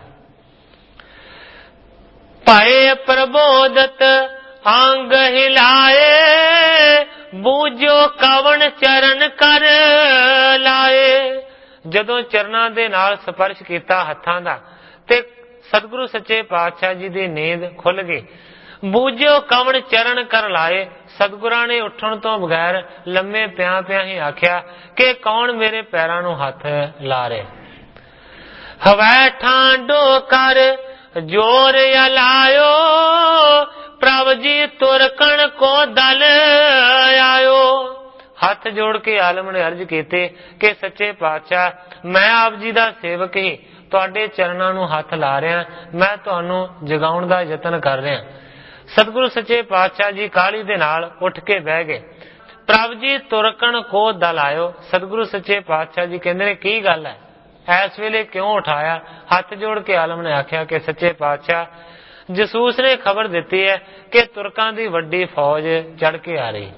ਭਏ ਪ੍ਰਬੋਧਤ ਅੰਗ ਹਿਲਾਏ, ਬੂਝੋ ਕਵਣ ਚਰਨ ਕਰ ਲਾਏ। ਜਦੋਂ ਚਰਨਾਂ ਦੇ ਨਾਲ ਸਪਰਸ਼ ਕੀਤਾ ਹੱਥਾਂ ਦਾ ਤੇ ਸਤਿਗੁਰੂ ਸੱਚੇ ਪਾਤਸ਼ਾਹ ਜੀ ਦੀ ਨੀਂਦ ਖੁੱਲ ਗਈ। ਬੂਝੋ ਕਵਣ ਚਰਨ ਕਰ ਲਾਏ। ਸਤਿਗੁਰਾਂ ਨੇ ਉੱਠਣ ਤੋਂ ਬਗੈਰ ਲੰਮੇ ਪਿਆ ਪਿਆ ਹੀ ਆਖਿਆ ਕਿ ਕੌਣ ਮੇਰੇ ਪੈਰਾਂ ਨੂੰ ਹੱਥ ਲਾ ਰਿਹਾ। ਹਵੈ ਠਾਂਡੋ ਕਰ ਜੋਰ ਅਲਾਇਓ, ਪ੍ਰਭ ਜੀ ਤੁਰਕਣ ਕੋ ਦਲ ਆਇਓ। ਹੱਥ ਜੋੜ ਕੇ ਆਲਮ ਨੇ ਅਰਜ਼ ਕੀਤੀ ਕਿ ਸੱਚੇ ਪਾਤਸ਼ਾਹ ਮੈਂ ਆਪ ਜੀ ਦਾ ਸੇਵਕ ਹੀ ਤੁਹਾਡੇ ਚਰਨਾਂ ਨੂੰ ਹੱਥ ਲਾ ਰਿਹਾ, ਮੈਂ ਤੁਹਾਨੂੰ ਜਗਾਉਣ ਦਾ ਯਤਨ ਕਰ ਰਿਹਾ। ਸਤਿਗੁਰੂ ਸੱਚੇ ਪਾਤਸ਼ਾਹ ਜੀ ਕਾਹਲੀ ਦੇ ਨਾਲ ਉੱਠ ਕੇ ਬਹਿ ਗਏ। ਪ੍ਰਭ ਜੀ ਤੁਰਕਣ ਕੋ ਦਲ ਆਇਓ। ਸਤਿਗੁਰੂ ਸੱਚੇ ਪਾਤਸ਼ਾਹ ਜੀ ਕਹਿੰਦੇ ਨੇ ਕੀ ਗੱਲ ਹੈ, ਇਸ ਵੇਲੇ ਕਿਉਂ ਉਠਾਇਆ? ਹੱਥ ਜੋੜ ਕੇ ਆਲਮ ਨੇ ਆਖਿਆ ਕਿ ਸੱਚੇ ਪਾਤਸ਼ਾਹ ਜਸੂਸ ਨੇ ਖਬਰ ਦਿੱਤੀ ਹੈ ਕਿ ਤੁਰਕਾਂ ਦੀ ਵੱਡੀ ਫੌਜ ਚੜ ਕੇ ਆ ਰਹੀ।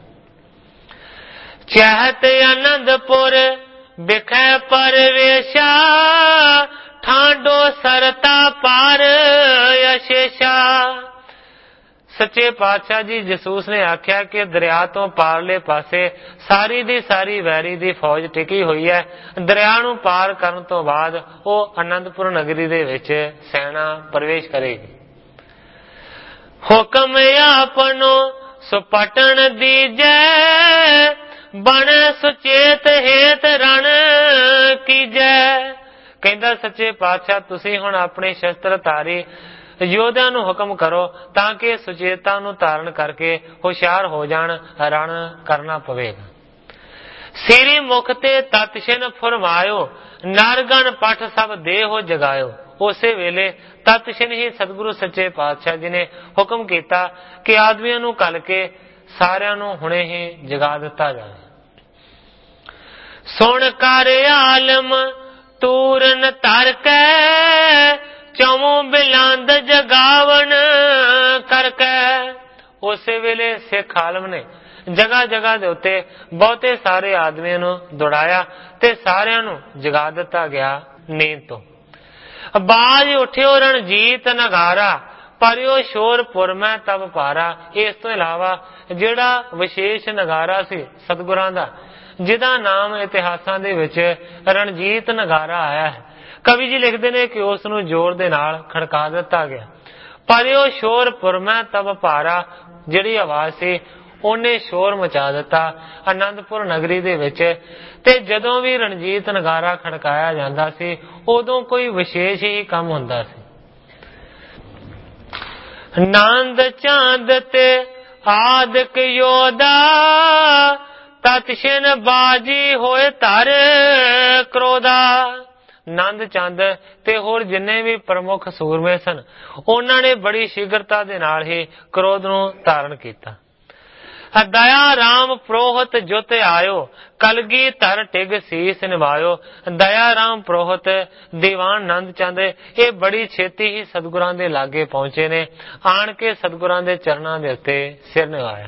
ਚਹਿਤ ਆਨੰਦਪੁਰ ਬਿਖੈ ਪਰਵੇਸ਼ਾ, ਠਾਂਡੋ ਸਰਤਾ ਪਾਰ ਅਸ਼ੇਸ਼ਾ। ਸੱਚੇ ਪਾਤਸ਼ਾਹ ਜੀ ਜਸੂਸ ਨੇ ਆਖਿਆ ਕਿ ਦਰਿਆ ਤੋਂ ਪਾਰਲੇ ਪਾਸੇ ਸਾਰੀ ਦੀ ਸਾਰੀ ਵੈਰੀ ਦੀ ਫੌਜ ਟਿਕੀ ਹੋਈ ਹੈ। ਦਰਿਆ ਨੂੰ ਪਾਰ ਕਰਨ ਤੋਂ ਬਾਅਦ ਉਹ ਆਨੰਦਪੁਰ ਨਗਰੀ ਦੇ ਵਿੱਚ ਸੈਨਾ ਪ੍ਰਵੇਸ਼ ਕਰੇਗੀ। ਹੁਕਮ ਆਪਨੋ ਸੁਪਟਣ ਦੀਜੈ, ਬਣ ਸੁਚੇਤ ਹੇਤ ਰਣ ਕੀਜੈ। ਕਹਿੰਦਾ ਸੱਚੇ ਪਾਤਸ਼ਾਹ ਤੁਸੀਂ ਹੁਣ ਆਪਣੇ ਸ਼ਸਤਰ ਧਾਰੀ ਯੋਧਿਆਂ ਨੂੰ ਹੁਕਮ ਕਰੋ ਤਾਂ ਕਿ ਸੁਚੇਤਾ ਨੂੰ ਧਾਰਨ ਕਰਕੇ ਹੁਸ਼ਿਆਰ ਹੋ ਜਾਣ, ਰਣ ਕਰਨਾ ਪਵੇਗਾ। ਸ੍ਰੀ ਮੁਖ ਤੇ ਤਤਸ਼ਿਨ ਫਰਮਾਇਓ, ਨਰਗਣ ਪਠ ਸਭ ਦੇਹੋ ਜਗਾਇਓ। ਉਸੇ ਵੇਲੇ ਤਤਛਿਣ ਹੀ ਸਤਿਗੁਰੂ ਸੱਚੇ ਪਾਤਸ਼ਾਹ ਜੀ ਨੇ ਹੁਕਮ ਕੀਤਾ ਕਿ ਆਦਮੀਆਂ ਨੂੰ ਘੱਲ ਕੇ ਸਾਰਿਆਂ ਨੂੰ ਹੁਣੇ ਹੀ ਜਗਾ ਦਿੱਤਾ ਜਾਵੇ। ਸੁਣ ਕਰ ਆਲਮ ਤੂਰਨ ਧਰ ਕੇ ਚੌਂ ਬਿਲੰਦ ਜਗਾਵਣ ਕਰਕੇ। ਉਸੇ ਵੇਲੇ ਸਿੱਖ ਆਲਮ ਨੇ ਜਗ੍ਹਾ ਜਗ੍ਹਾ ਦੇ ਉੱਤੇ ਬਹੁਤੇ ਸਾਰੇ ਆਦਮੀਆਂ ਨੂੰ ਦੌੜਾਇਆ ਤੇ ਸਾਰਿਆਂ ਨੂੰ ਜਗਾ ਦਿੱਤਾ ਗਿਆ ਨੀਂਦ ਤੋਂ। ਬਾਜ ਉੱਠਿਓ ਰਣਜੀਤ ਨਗਾਰਾ ਪਰਿਓ ਸ਼ੋਰਪੁਰ ਮੈਂ ਤਬ ਪਾਰਾ। ਇਸ ਤੋਂ ਇਲਾਵਾ ਜਿਹੜਾ ਵਿਸ਼ੇਸ਼ ਨਗਾਰਾ ਸੀ ਸਤਿਗੁਰਾਂ ਦਾ, ਜਿਹਦਾ ਨਾਮ ਇਤਿਹਾਸਾਂ ਦੇ ਵਿੱਚ ਰਣਜੀਤ ਨਗਾਰਾ ਆਇਆ ਹੈ, ਕਵੀ ਜੀ ਲਿਖਦੇ ਨੇ ਕਿ ਉਸ ਨੂੰ ਜ਼ੋਰ ਦੇ ਨਾਲ ਖੜਕਾ ਦਿੱਤਾ ਗਿਆ। ਪਰਿਓ ਸ਼ੋਰਪੁਰ ਮੈਂ ਤਬ ਪਾਰਾ, ਜਿਹੜੀ ਆਵਾਜ਼ ਸੀ ਉਹਨੇ ਸ਼ੋਰ ਮਚਾ ਦਿੱਤਾ ਆਨੰਦਪੁਰ ਨਗਰੀ ਦੇ ਵਿੱਚ। ਤੇ ਜਦੋਂ ਵੀ ਰਣਜੀਤ ਨਗਾਰਾ ਖੜਕਾਇਆ ਜਾਂਦਾ ਸੀ ਉਦੋਂ ਕੋਈ ਵਿਸ਼ੇਸ਼ ਹੀ ਕੰਮ ਹੁੰਦਾ ਸੀ। ਨੰਦ ਚੰਦ ਤੇ ਆਦਿਕ ਯੋਧਾ ਤਤਛਿਣ ਬਾਜੀ ਹੋਏ ਧਰ ਕ੍ਰੋਧਾ। ਨੰਦ ਚੰਦ ਤੇ ਹੋਰ ਜਿੰਨੇ ਵੀ ਪ੍ਰਮੁੱਖ ਸੂਰਮੇ ਸਨ ਉਹਨਾਂ ਨੇ ਬੜੀ ਸ਼ੀਘਰਤਾ ਦੇ ਨਾਲ ਹੀ ਕ੍ਰੋਧ ਨੂੰ ਧਾਰਨ ਕੀਤਾ। ਦਇਆ ਰਾਮ ਪ੍ਰੋਹਤ ਜੁਤ ਆਇਓ ਕਲਗੀ ਧਰ ਟਿਗ ਸੀਸ ਨਿਭਾਇਓ। ਦਇਆ ਰਾਮ ਪ੍ਰੋਹਤ ਦੀਵਾਨ ਨੰਦ ਚੰਦ ਇਹ ਬੜੀ ਛੇਤੀ ਹੀ ਸਤਿਗੁਰਾਂ ਦੇ ਲਾਗੇ ਪਹੁੰਚੇ ਨੇ, ਆਣ ਕੇ ਸਤਿਗੁਰਾਂ ਦੇ ਚਰਨਾਂ ਦੇ ਉੱਤੇ ਸਿਰ ਨਿਵਾਇਆ।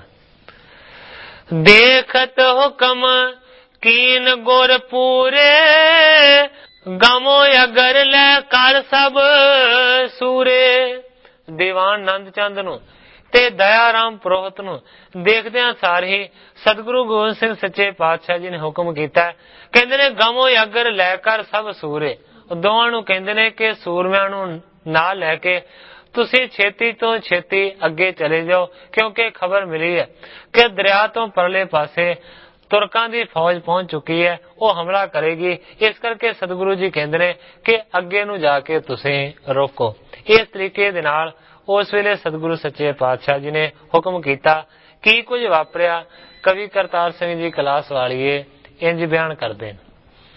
ਦੇਖਤ ਹੁਕਮ ਕੀਨ ਗੁਰ ਪੂਰੇ ਗਮੋ ਅਗਰ ਲੈ ਕਰ ਸਭ ਸੂਰੇ। ਦੀਵਾਨ ਨੰਦ ਚੰਦ ਨੂੰ ਤੇ ਦਇਆ ਰਾਮ ਪ੍ਰੋਹਤ ਨੂੰ ਦੇਖਦਿਆਂ ਸਾਰ ਹੀ ਸਤਿਗੁਰੂ ਗੋਬਿੰਦ ਸਿੰਘ ਸੱਚੇ ਪਾਤਸ਼ਾਹ ਜੀ ਨੇ ਹੁਕਮ ਕੀਤਾ। ਕਹਿੰਦੇ ਨੇ ਗਮੋ ਅਗਰ ਲੈ ਕਰ ਸਭ ਸੂਰੇ। ਦੋਵਾਂ ਨੂੰ ਕਹਿੰਦੇ ਨੇ ਕਿ ਸੂਰਮਿਆਂ ਨੂੰ ਨਾਲ ਲੈ ਕੇ ਤੁਸੀਂ ਛੇਤੀ ਤੋਂ ਛੇਤੀ ਅੱਗੇ ਚਲੇ ਜਾਓ, ਕਿਉਂਕਿ ਖਬਰ ਮਿਲੀ ਹੈ ਕਿ ਦਰਿਆ ਤੋਂ ਪਰਲੇ ਪਾਸੇ ਤੁਰਕਾਂ ਦੀ ਫੌਜ ਪਹੁੰਚ ਚੁੱਕੀ ਹੈ, ਉਹ ਹਮਲਾ ਕਰੇਗੀ। ਇਸ ਕਰਕੇ ਸਤਿਗੁਰੂ ਜੀ ਕਹਿੰਦੇ ਨੇ ਕਿ ਅੱਗੇ ਨੂੰ ਜਾ ਕੇ ਤੁਸੀਂ ਰੋਕੋ। ਇਸ ਤਰੀਕੇ ਦੇ ਨਾਲ ਉਸ ਵੇਲੇ ਸਤਿਗੁਰੂ ਸੱਚੇ ਪਾਤਸ਼ਾਹ ਜੀ ਨੇ ਹੁਕਮ ਕੀਤਾ। ਕੀ ਕੁਝ ਵਾਪਰਿਆ ਕਵੀ ਕਰਤਾਰ ਸਿੰਘ ਜੀ ਕਲਾਸ ਵਾਲੀਏ ਇੰਜ ਬਿਆਨ ਕਰਦੇ ਨੇ।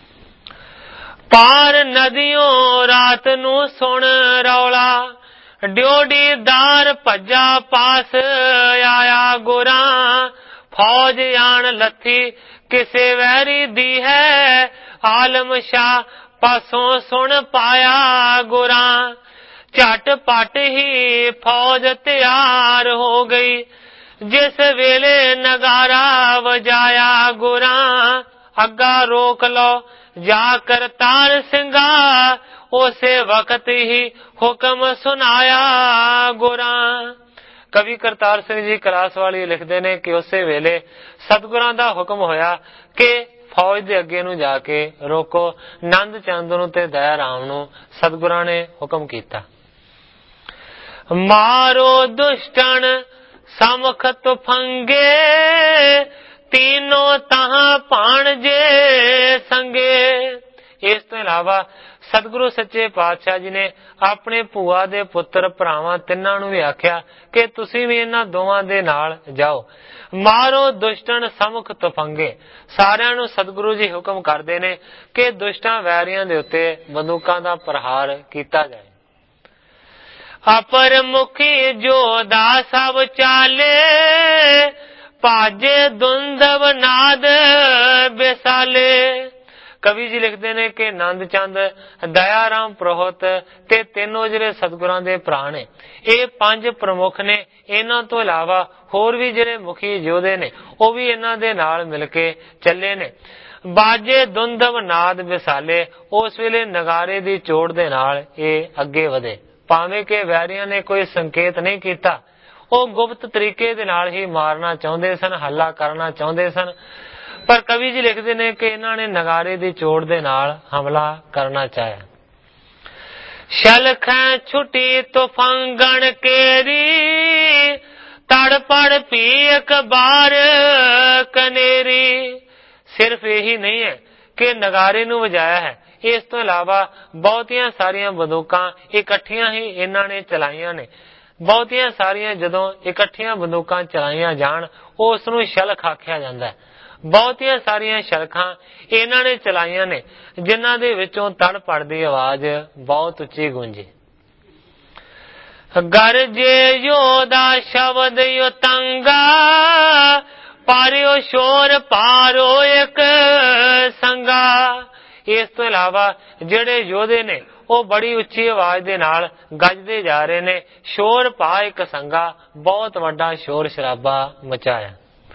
ਪਾਰ ਨਦੀਓਂ ਰਾਤ ਨੂੰ ਸੁਣ ਰੌਲਾ ਡਿਓਡੀ ਦਾਰ ਭੱਜਾ ਪਾਸ ਆਇਆ ਗੁਰਾਂ। ਫੌਜ ਆਣ ਲੱਥੀ ਕਿਸੇ ਵੈਰੀ ਦੀ ਹੈ ਆਲਮ ਸ਼ਾਹ ਪਾਸੋਂ ਸੁਣ ਪਾਇਆ ਗੁਰਾਂ। ਝਟ ਪਟ ਹੀ ਫੌਜ ਤਿਆਰ ਹੋ ਗਈ ਜਿਸ ਵੇਲੇ ਨਗਾਰਾ ਵਜਾਇਆ ਗੁਰਾਂ। ਅੱਗਾ ਰੋਕ ਲਓ ਜਾ ਕਰਤਾਰ ਸਿੰਘਾ ਉਸੇ ਵਕਤ ਹੀ ਹੁਕਮ ਸੁਨਾਇਆ ਗੁਰਾਂ। ਕਵੀ ਕਰਤਾਰ ਸਿੰਘ ਜੀ ਕਲਾਸ ਵਾਲੀ ਲਿਖਦੇ ਨੇ ਕਿ ਉਸੇ ਵੇਲੇ ਸਤਿਗੁਰਾਂ ਦਾ ਹੁਕਮ ਹੋਇਆ ਕਿ ਫੌਜ ਦੇ ਅੱਗੇ ਨੂੰ ਜਾ ਕੇ ਰੋਕੋ। ਨੰਦ ਚੰਦ ਨੂੰ ਤੇ ਦਇਆ ਰਾਮ ਨੂੰ ਸਤਿਗੁਰਾਂ ਨੇ ਹੁਕਮ ਕੀਤਾ। ਮਾਰੋ ਦੁਸ਼ਟਣ ਸਮਖ ਤੁਫੰਗੇ ਤੀਨੋਂ ਤਹਾਂ ਭਾਣਜੇ ਸੰਗੇ। ਇਸ ਤੋਂ ਇਲਾਵਾ ਸਤਿਗੁਰੂ ਸੱਚੇ ਪਾਤਸ਼ਾਹ ਜੀ ਨੇ ਆਪਣੇ ਭੂਆ ਦੇ ਪੁੱਤਰ ਭਰਾਵਾਂ ਤਿੰਨਾਂ ਨੂੰ ਵੀ ਆਖਿਆ ਕਿ ਤੁਸੀਂ ਵੀ ਇਹਨਾਂ ਦੋਵਾਂ ਦੇ ਨਾਲ ਜਾਓ। ਮਾਰੋ ਦੁਸ਼ਟਣ ਸਮੁਖ ਤੁਫੰਗੇ। ਸਾਰਿਆਂ ਨੂੰ ਸਤਿਗੁਰੂ ਜੀ ਹੁਕਮ ਕਰਦੇ ਨੇ ਕਿ ਦੁਸ਼ਟਾਂ ਵੈਰੀਆਂ ਦੇ ਉੱਤੇ ਬੰਦੂਕਾਂ ਦਾ ਪ੍ਰਹਾਰ ਕੀਤਾ ਜਾਏ। ਅਪਰ ਮੁਖੀ ਜੋਧਾ ਸਭ ਚਾਲੇ ਭਾਜੇ ਦੁੰਦਵ ਨਾਦ ਬਿਸਾਲੇ। ਕਵੀ ਜੀ ਲਿਖਦੇ ਨੇ ਕਿ ਨੰਦ ਚੰਦ, ਦਇਆ ਰਾਮ ਪ੍ਰੋਹਤ ਤੇ ਤਿੰਨੋਂ ਜਿਹੜੇ ਸਤਿਗੁਰਾਂ ਦੇ ਭਰਾ ਨੇ, ਇਹ ਪੰਜ ਪ੍ਰਮੁੱਖ ਨੇ। ਇਹਨਾਂ ਤੋਂ ਇਲਾਵਾ ਹੋਰ ਵੀ ਜਿਹੜੇ ਮੁਖੀ ਯੋਧੇ ਨੇ ਉਹ ਵੀ ਇਹਨਾਂ ਦੇ ਨਾਲ ਮਿਲ ਕੇ ਚੱਲੇ ਨੇ। ਬਾਜੇ ਦੁੰਦਵ ਨਾਦ ਵਿਸਾਲੇ, ਉਸ ਵੇਲੇ ਨਗਾਰੇ ਦੀ ਚੋਟ ਦੇ ਨਾਲ ਇਹ ਅੱਗੇ ਵਧੇ। ਭਾਵੇਂ ਕਿ ਵੈਰੀਆਂ ਨੇ ਕੋਈ ਸੰਕੇਤ ਨਹੀਂ ਕੀਤਾ, ਉਹ ਗੁਪਤ ਤਰੀਕੇ ਦੇ ਨਾਲ ਹੀ ਮਾਰਨਾ ਚਾਹੁੰਦੇ ਸਨ, ਹੱਲਾ ਕਰਨਾ ਚਾਹੁੰਦੇ ਸਨ। ਪਰ ਕਵੀ ਜੀ ਲਿਖਦੇ ਨੇ ਕਿ ਇਹਨਾਂ ਨੇ ਨਗਾਰੇ ਦੀ ਚੋਟ ਦੇ ਨਾਲ ਹਮਲਾ ਕਰਨਾ ਚਾਹਿਆ। ਸ਼ਲਖਾਂ ਛੁੱਟੀ ਤੁਫੰਗਣ ਕੇਰੀ ਤੜ ਪੜ ਪੀ ਅਕਬਾਰ ਕਨੇਰੀ। ਸਿਰਫ ਇਹੀ ਨਹੀਂ ਹੈ ਕਿ ਨਗਾਰੇ ਨੂੰ ਵਜਾਇਆ ਹੈ, ਇਸ ਤੋਂ ਇਲਾਵਾ ਬਹੁਤੀਆਂ ਸਾਰੀਆਂ ਬੰਦੂਕਾਂ ਇਕੱਠੀਆਂ ਹੀ ਇਹਨਾਂ ਨੇ ਚਲਾਈਆਂ ਨੇ। ਬਹੁਤੀਆਂ ਸਾਰੀਆਂ ਜਦੋਂ ਇਕੱਠੀਆਂ ਬੰਦੂਕਾਂ ਚਲਾਈਆਂ ਜਾਣ ਉਸ ਨੂੰ ਸ਼ਲਖ ਆਖਿਆ ਜਾਂਦਾ ਹੈ। ਬਹੁਤੀਆਂ ਸਾਰੀਆਂ ਸ਼ਲਖਾਂ ਇਹਨਾਂ ਨੇ ਚਲਾਈਆਂ ਨੇ, ਜਿਨ੍ਹਾਂ ਦੇ ਵਿੱਚੋਂ ਤੜ ਪੜਦੀ ਆਵਾਜ਼ ਬਹੁਤ ਉੱਚੀ ਗੂੰਜੀ। ਗਰਜੇ ਯੋਧਾ ਸ਼ਬਦ ਯੋਤੰਗਾ, ਪਾਰਿਓ ਸ਼ੋਰ ਪਾਰੋ ਇੱਕ ਸੰਗਾ। ਇਸ ਤੋਂ ਇਲਾਵਾ ਜਿਹੜੇ ਯੋਧੇ ਨੇ ਉਹ ਬੜੀ ਉੱਚੀ ਆਵਾਜ਼ ਦੇ ਨਾਲ ਗੱਜਦੇ ਜਾ ਰਹੇ ਨੇ। ਸ਼ੋਰ ਪਾ ਇੱਕ ਸੰਗਾ, ਬਹੁਤ ਵੱਡਾ ਸ਼ੋਰ ਸ਼ਰਾਬਾ ਮਚਾਇਆ।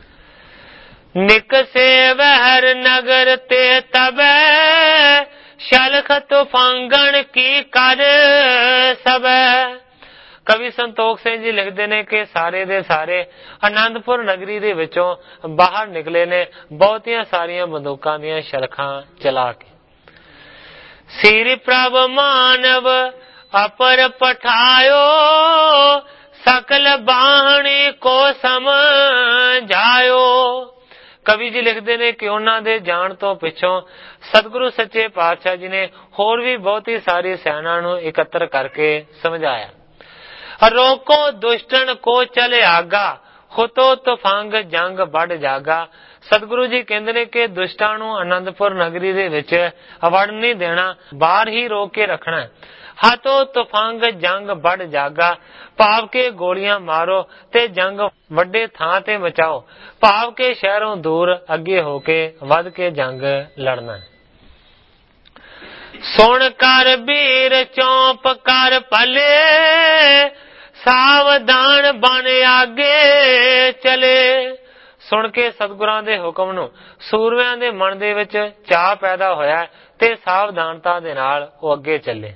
ਨਿਕਸੇ ਵਹਿਰ ਨਗਰ ਤੇ ਤਬੈ, ਸ਼ਲਖ ਤੁਫਾਂਗਣ ਕੀ ਕਰ ਸਬੈ। ਕਵੀ ਸੰਤੋਖ ਸਿੰਘ ਜੀ ਲਿਖਦੇ ਨੇ ਕਿ ਸਾਰੇ ਦੇ ਸਾਰੇ ਆਨੰਦਪੁਰ ਨਗਰੀ ਦੇ ਵਿੱਚੋਂ ਬਾਹਰ ਨਿਕਲੇ ਨੇ, ਬਹੁਤੀਆਂ ਸਾਰੀਆਂ ਬੰਦੂਕਾਂ ਦੀਆਂ ਸ਼ਲਖਾਂ ਚਲਾ ਕੇ। ਸਿਰ ਪ੍ਰਭ ਮਾਨਵ ਅਪਰ ਪਠਾਇਓ, ਸਕਲ ਬਾਹਣੀ ਕੋ ਸਮਝਾਇਓ। ਕਵੀ ਜੀ ਲਿਖਦੇ ਨੇ ਕਿ ਉਹਨਾਂ ਦੇ ਜਾਣ ਤੋਂ ਪਿੱਛੋਂ ਸਤਿਗੁਰੂ ਸੱਚੇ ਪਾਤਸ਼ਾਹ ਜੀ ਨੇ ਹੋਰ ਵੀ ਬਹੁਤੀ ਸਾਰੀ ਸੈਨਾ ਨੂੰ ਇਕੱਤਰ ਕਰਕੇ ਸਮਝਾਇਆ। ਰੋਕੋ ਦੁਸ਼ਟਨ ਕੋ ਚਲੇ ਆਗਾ, ਹੁਤੋ ਤੁਫਾਂਗ ਜੰਗ ਵੱਢ ਜਾਗਾ। ਸਤਿਗੁਰੂ ਜੀ ਕਹਿੰਦੇ ਨੇ ਕਿ ਦੁਸ਼ਟਾਂ ਨੂੰ ਆਨੰਦਪੁਰ ਨਗਰੀ ਦੇ ਵਿੱਚ ਵੜ ਨਹੀਂ ਦੇਣਾ, ਬਾਹਰ ਹੀ ਰੋਕ ਕੇ ਰੱਖਣਾ। ਹਤੋ ਤੁਫਾਂਗ ਜੰਗ ਵੱਢ ਜਾਗਾ, ਭਾਵ ਕੇ ਗੋਲੀਆਂ ਮਾਰੋ ਤੇ ਜੰਗ ਵੱਡੇ ਥਾਂ ਤੇ ਮਚਾਓ, ਭਾਵ ਕੇ ਸ਼ਹਿਰੋਂ ਦੂਰ ਅੱਗੇ ਹੋ ਕੇ ਵੱਧ ਕੇ ਜੰਗ ਲੜਨਾ। ਸੁਣ ਕਰ ਵੀਰ ਚੌਂਪ ਕਰ ਭਲੇ, ਸਾਵਧਾਨ ਬਣ ਆਗੇ ਚਲੇ। ਸੁਣ ਕੇ ਸਤਿਗੁਰਾਂ ਦੇ ਹੁਕਮ ਨੂੰ ਸੂਰਮਿਆਂ ਦੇ ਮਨ ਦੇ ਵਿੱਚ ਚਾਅ ਪੈਦਾ ਹੋਇਆ ਤੇ ਸਾਵਧਾਨਤਾ ਦੇ ਨਾਲ ਉਹ ਅੱਗੇ ਚੱਲੇ।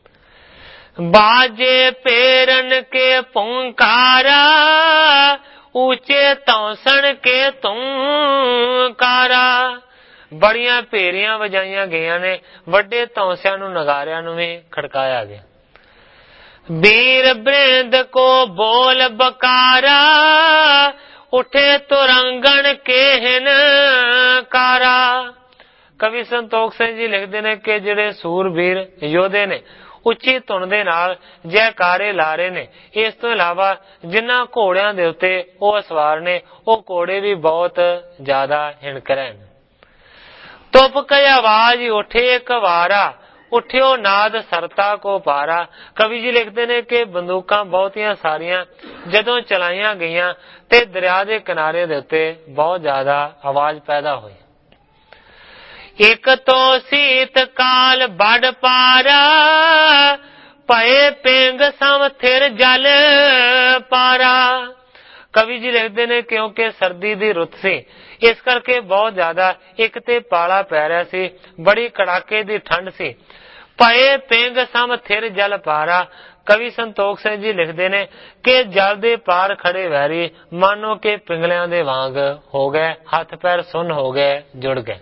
ਬਾਜੇ ਪੇਰਨ ਕੇ ਪੁੰਕਾਰਾ, ਉੱਚੇ ਤੌਸਣ ਕੇ ਤੁੰਕਾਰਾ। ਬੜੀਆਂ ਭੇਰੀਆਂ ਵਜਾਈਆਂ ਗਈਆਂ ਨੇ, ਵੱਡੇ ਤੌਂਸਿਆਂ ਨੂੰ ਨਗਾਰਿਆਂ ਨੂੰ ਵੀ ਖੜਕਾਇਆ ਗਿਆ। ਵੀਰ ਬ੍ਰਿੰਦ ਕੋ ਬੋਲ ਬਕਾਰਾ, ਉਠੇ ਤੁਰੰਗਣ ਕੇ ਹਿਨਕਾਰਾ। ਕਵੀ ਸੰਤੋਖ ਸਿੰਘ ਜੀ ਲਿਖਦੇ ਨੇ ਕਿ ਜਿਹੜੇ ਸੂਰਬੀਰ ਯੋਧੇ ਨੇ ਉੱਚੀ ਧੁਨ ਦੇ ਨਾਲ ਜੈਕਾਰੇ ਲਾ ਰਹੇ ਨੇ। ਇਸ ਤੋਂ ਇਲਾਵਾ ਜਿਨ੍ਹਾਂ ਘੋੜਿਆਂ ਦੇ ਉੱਤੇ ਉਹ ਸਵਾਰ ਨੇ, ਉਹ ਘੋੜੇ ਵੀ ਬਹੁਤ ਜ਼ਿਆਦਾ ਹਿਣਕ ਰਹੇ ਨੇ। ਤੁਪ ਕਈ ਆਵਾਜ਼ ਉੱਠੇ ਇੱਕ ਵਾਰਾ, ਉੱਠਿਓ ਨਾਦ ਸਰਤਾ ਕੋ ਪਾਰਾ। ਕਵੀ ਜੀ ਲਿਖਦੇ ਨੇ ਕਿ ਬੰਦੂਕਾਂ ਬਹੁਤੀਆਂ ਸਾਰੀਆਂ ਜਦੋਂ ਚਲਾਈਆਂ ਗਈਆਂ ਤੇ ਦਰਿਆ ਦੇ ਕਿਨਾਰੇ ਦੇ ਉੱਤੇ ਬਹੁਤ ਜ਼ਿਆਦਾ ਆਵਾਜ਼ ਪੈਦਾ ਹੋਈ। ਇੱਕ ਤੋਂ ਸੀਤ ਕਾਲ ਬੜ ਪਾਰਾ, ਭਏ ਪਿੰਗ ਸਮ ਥਿਰ ਜਲ ਪਾਰਾ। ਕਵੀ ਜੀ ਲਿਖਦੇ ਨੇ ਕਿਉਂਕਿ ਸਰਦੀ ਦੀ ਰੁੱਤ ਸੀ, ਇਸ ਕਰਕੇ ਬਹੁਤ ਜ਼ਿਆਦਾ ਇੱਕ ਤੇ ਪਾਲਾ ਪੈ ਰਿਹਾ ਸੀ, ਬੜੀ ਕੜਾਕੇ ਦੀ ਠੰਡ ਸੀ। ਭਏ ਪਿੰਗ ਸਮ ਥਿਰ ਜਲ ਪਾਰਾ। ਕਵੀ ਸੰਤੋਖ ਸਿੰਘ ਜੀ ਲਿਖਦੇ ਨੇ ਕਿ ਜਲ ਦੇ ਪਾਰ ਖੜੇ ਵੈਰੀ ਮਾਨੋ ਕਿ ਪਿੰਗਲਿਆਂ ਦੇ ਵਾਂਗ ਹੋ ਗਏ, ਹੱਥ ਪੈਰ ਸੁੰਨ ਹੋ ਗਏ, ਜੁੜ ਗਏ।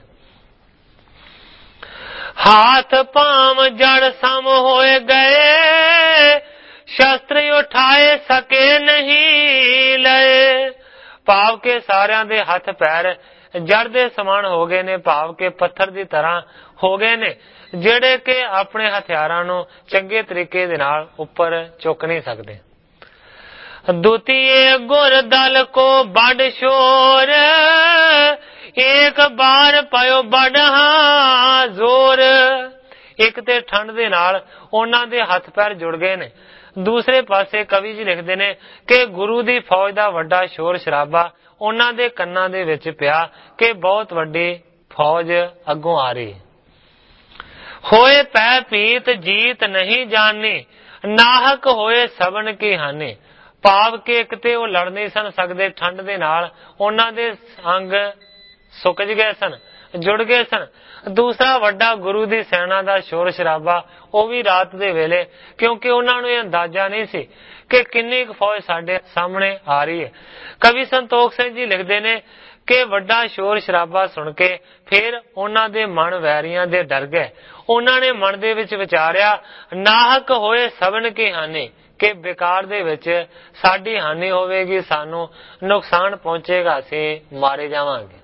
ਹਾਥ ਪਾਮ ਜੜ ਸਮ ਹੋਏ ਗਏ, ਸ਼ਸਤਰ ਉਠਾਏ ਸਕੇ ਨਹੀਂ ਲਏ। ਭਾਵ ਕੇ ਸਾਰਿਆਂ ਦੇ ਹੱਥ ਪੈਰ ਜੜ ਦੇ ਸਮਾਨ ਹੋ ਗਏ ਨੇ, ਭਾਵ ਕੇ ਪੱਥਰ ਦੀ ਤਰ੍ਹਾਂ ਹੋ ਗਏ ਨੇ, ਜਿਹੜੇ ਕਿ ਆਪਣੇ ਹਥਿਆਰਾਂ ਨੂੰ ਚੰਗੇ ਤਰੀਕੇ ਦੇ ਨਾਲ ਉੱਪਰ ਚੁੱਕ ਨਹੀਂ ਸਕਦੇ। ਦੂਤੀਏ ਗੁਰ ਦਲ ਕੋ ਬੜ ਸ਼ੋਰ, ਇੱਕ ਬਾਰ ਪਇਓ ਬੜਾ ਜ਼ੋਰ। ਇੱਕ ਤੇ ਠੰਡ ਦੇ ਨਾਲ ਉਹਨਾਂ ਦੇ ਹੱਥ ਪੈਰ ਜੁੜ ਗਏ ਨੇ। ਦੂਸਰੇ ਪਾਸੇ ਕਵੀ ਜੀ ਲਿਖਦੇ ਨੇ ਕਿ ਗੁਰੂ ਦੀ ਫੌਜ ਦਾ ਵੱਡਾ ਸ਼ੋਰ ਸ਼ਰਾਬਾ ਉਹਨਾਂ ਦੇ ਕੰਨਾਂ ਦੇ ਵਿੱਚ ਪਿਆ ਕਿ ਬਹੁਤ ਵੱਡੀ ਫੌਜ ਅੱਗੋਂ ਆ ਰਹੀ। ਹੋਏ ਪੈ ਪੀਤ ਜੀਤ ਨਹੀਂ ਜਾਣੀ, ਨਾਹਕ ਹੋਏ ਸਬਨ ਕੀ ਹਾਨੀ। ਭਾਵ ਕਿ ਇੱਕ ਤੇ ਉਹ ਲੜ ਨਹੀਂ ਸਨ ਸਕਦੇ ਠੰਡ ਦੇ ਨਾਲ, ਉਹਨਾਂ ਦੇ ਅੰਗ ਸੁੱਕ ਗਏ ਸਨ, ਜੁੜ ਗਏ ਸਨ। ਦੂਸਰਾ ਵੱਡਾ ਗੁਰੂ ਦੀ ਸੈਨਾ ਦਾ ਸ਼ੋਰ ਸ਼ਰਾਬਾ, ਉਹ ਵੀ ਰਾਤ ਦੇ ਵੇਲੇ, ਕਿਉਂਕਿ ਉਹਨਾਂ ਨੂੰ ਇਹ ਅੰਦਾਜ਼ਾ ਨਹੀਂ ਸੀ ਕਿ ਕਿੰਨੀ ਕੁ ਫੌਜ ਸਾਡੇ ਸਾਹਮਣੇ ਆ ਰਹੀ ਹੈ। ਕਵੀ ਸੰਤੋਖ ਸਿੰਘ ਜੀ ਲਿਖਦੇ ਨੇ ਕਿ ਵੱਡਾ ਸ਼ੋਰ ਸ਼ਰਾਬਾ ਸੁਣ ਕੇ ਫਿਰ ਉਹਨਾਂ ਦੇ ਮਨ ਵੈਰੀਆਂ ਦੇ ਡਰ ਗਏ। ਉਹਨਾਂ ਨੇ ਮਨ ਦੇ ਵਿੱਚ ਵਿਚਾਰਿਆ, ਨਾਹਕ ਹੋਏ ਸਬਨ ਕੀ ਹਾਨੀ, ਕਿ ਬੇਕਾਰ ਦੇ ਵਿੱਚ ਸਾਡੀ ਹਾਨੀ ਹੋਵੇਗੀ, ਸਾਨੂੰ ਨੁਕਸਾਨ ਪਹੁੰਚੇਗਾ, ਅਸੀਂ ਮਾਰੇ ਜਾਵਾਂਗੇ।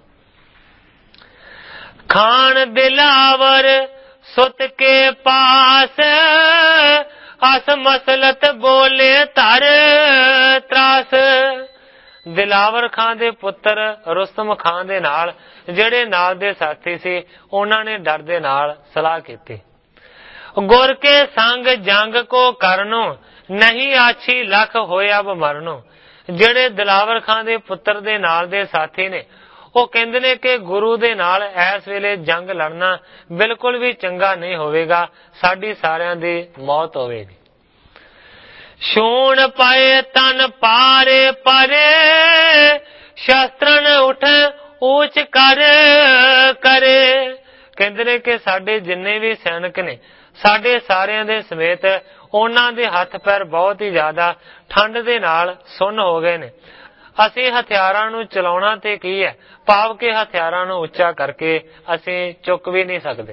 ਖਾਨ ਦਿਲਾਵਰ ਸੁਤ ਕੇ ਪਾਸ, ਅਸ ਮਸਲਤ ਬੋਲੇ ਧਰ ਤਰਾਸ। ਦਿਲਾਵਰ ਖਾਂ ਦੇ ਪੁੱਤਰ ਰੁਸਤਮ ਖਾਂ ਦੇ ਨਾਲ ਜਿਹੜੇ ਨਾਲ ਦੇ ਸਾਥੀ ਸੀ ਉਹਨਾਂ ਨੇ ਡਰ ਦੇ ਨਾਲ ਸਲਾਹ ਕੀਤੀ। ਗੁਰ ਕੇ ਸੰਗ ਜੰਗ ਕੋ ਕਰਨੋ ਨਹੀਂ ਆਛੀ ਲੱਖ ਹੋਇਆ ਬਮਰਨੋ। ਜਿਹੜੇ ਦਿਲਾਵਰ ਖਾਂ ਦੇ ਪੁੱਤਰ ਦੇ ਨਾਲ ਦੇ ਸਾਥੀ ਨੇ ਉਹ ਕਹਿੰਦੇ ਨੇ ਕਿ ਗੁਰੂ ਦੇ ਨਾਲ ਇਸ ਵੇਲੇ ਜੰਗ ਲੜਨਾ ਬਿਲਕੁਲ ਵੀ ਚੰਗਾ ਨਹੀਂ ਹੋਵੇਗਾ, ਸਾਡੀ ਸਾਰਿਆਂ ਦੀ ਮੌਤ ਹੋਵੇਗੀ। ਛੂਣ ਪਾਏ ਤਨ ਪਾਰੇ ਪਰੇ ਸ਼ਸਤਰਨ ਉਠ ਊਚ ਕਰ ਕਰੇ। ਕਹਿੰਦੇ ਨੇ ਕਿ ਸਾਡੇ ਜਿੰਨੇ ਵੀ ਸੈਨਿਕ ਨੇ ਸਾਡੇ ਸਾਰਿਆਂ ਦੇ ਸਮੇਤ ਉਹਨਾਂ ਦੇ ਹੱਥ ਪੈਰ ਬਹੁਤ ਹੀ ਜ਼ਿਆਦਾ ਠੰਡ ਦੇ ਨਾਲ ਸੁੰਨ ਹੋ ਗਏ ਨੇ। ਅਸੀਂ ਹਥਿਆਰਾਂ ਨੂੰ ਚਲਾਉਣਾ ਤੇ ਕੀ ਹੈ, ਭਾਵ ਕਿ ਹਥਿਆਰਾਂ ਨੂੰ ਉੱਚਾ ਕਰਕੇ ਅਸੀਂ ਚੁੱਕ ਵੀ ਨਹੀਂ ਸਕਦੇ।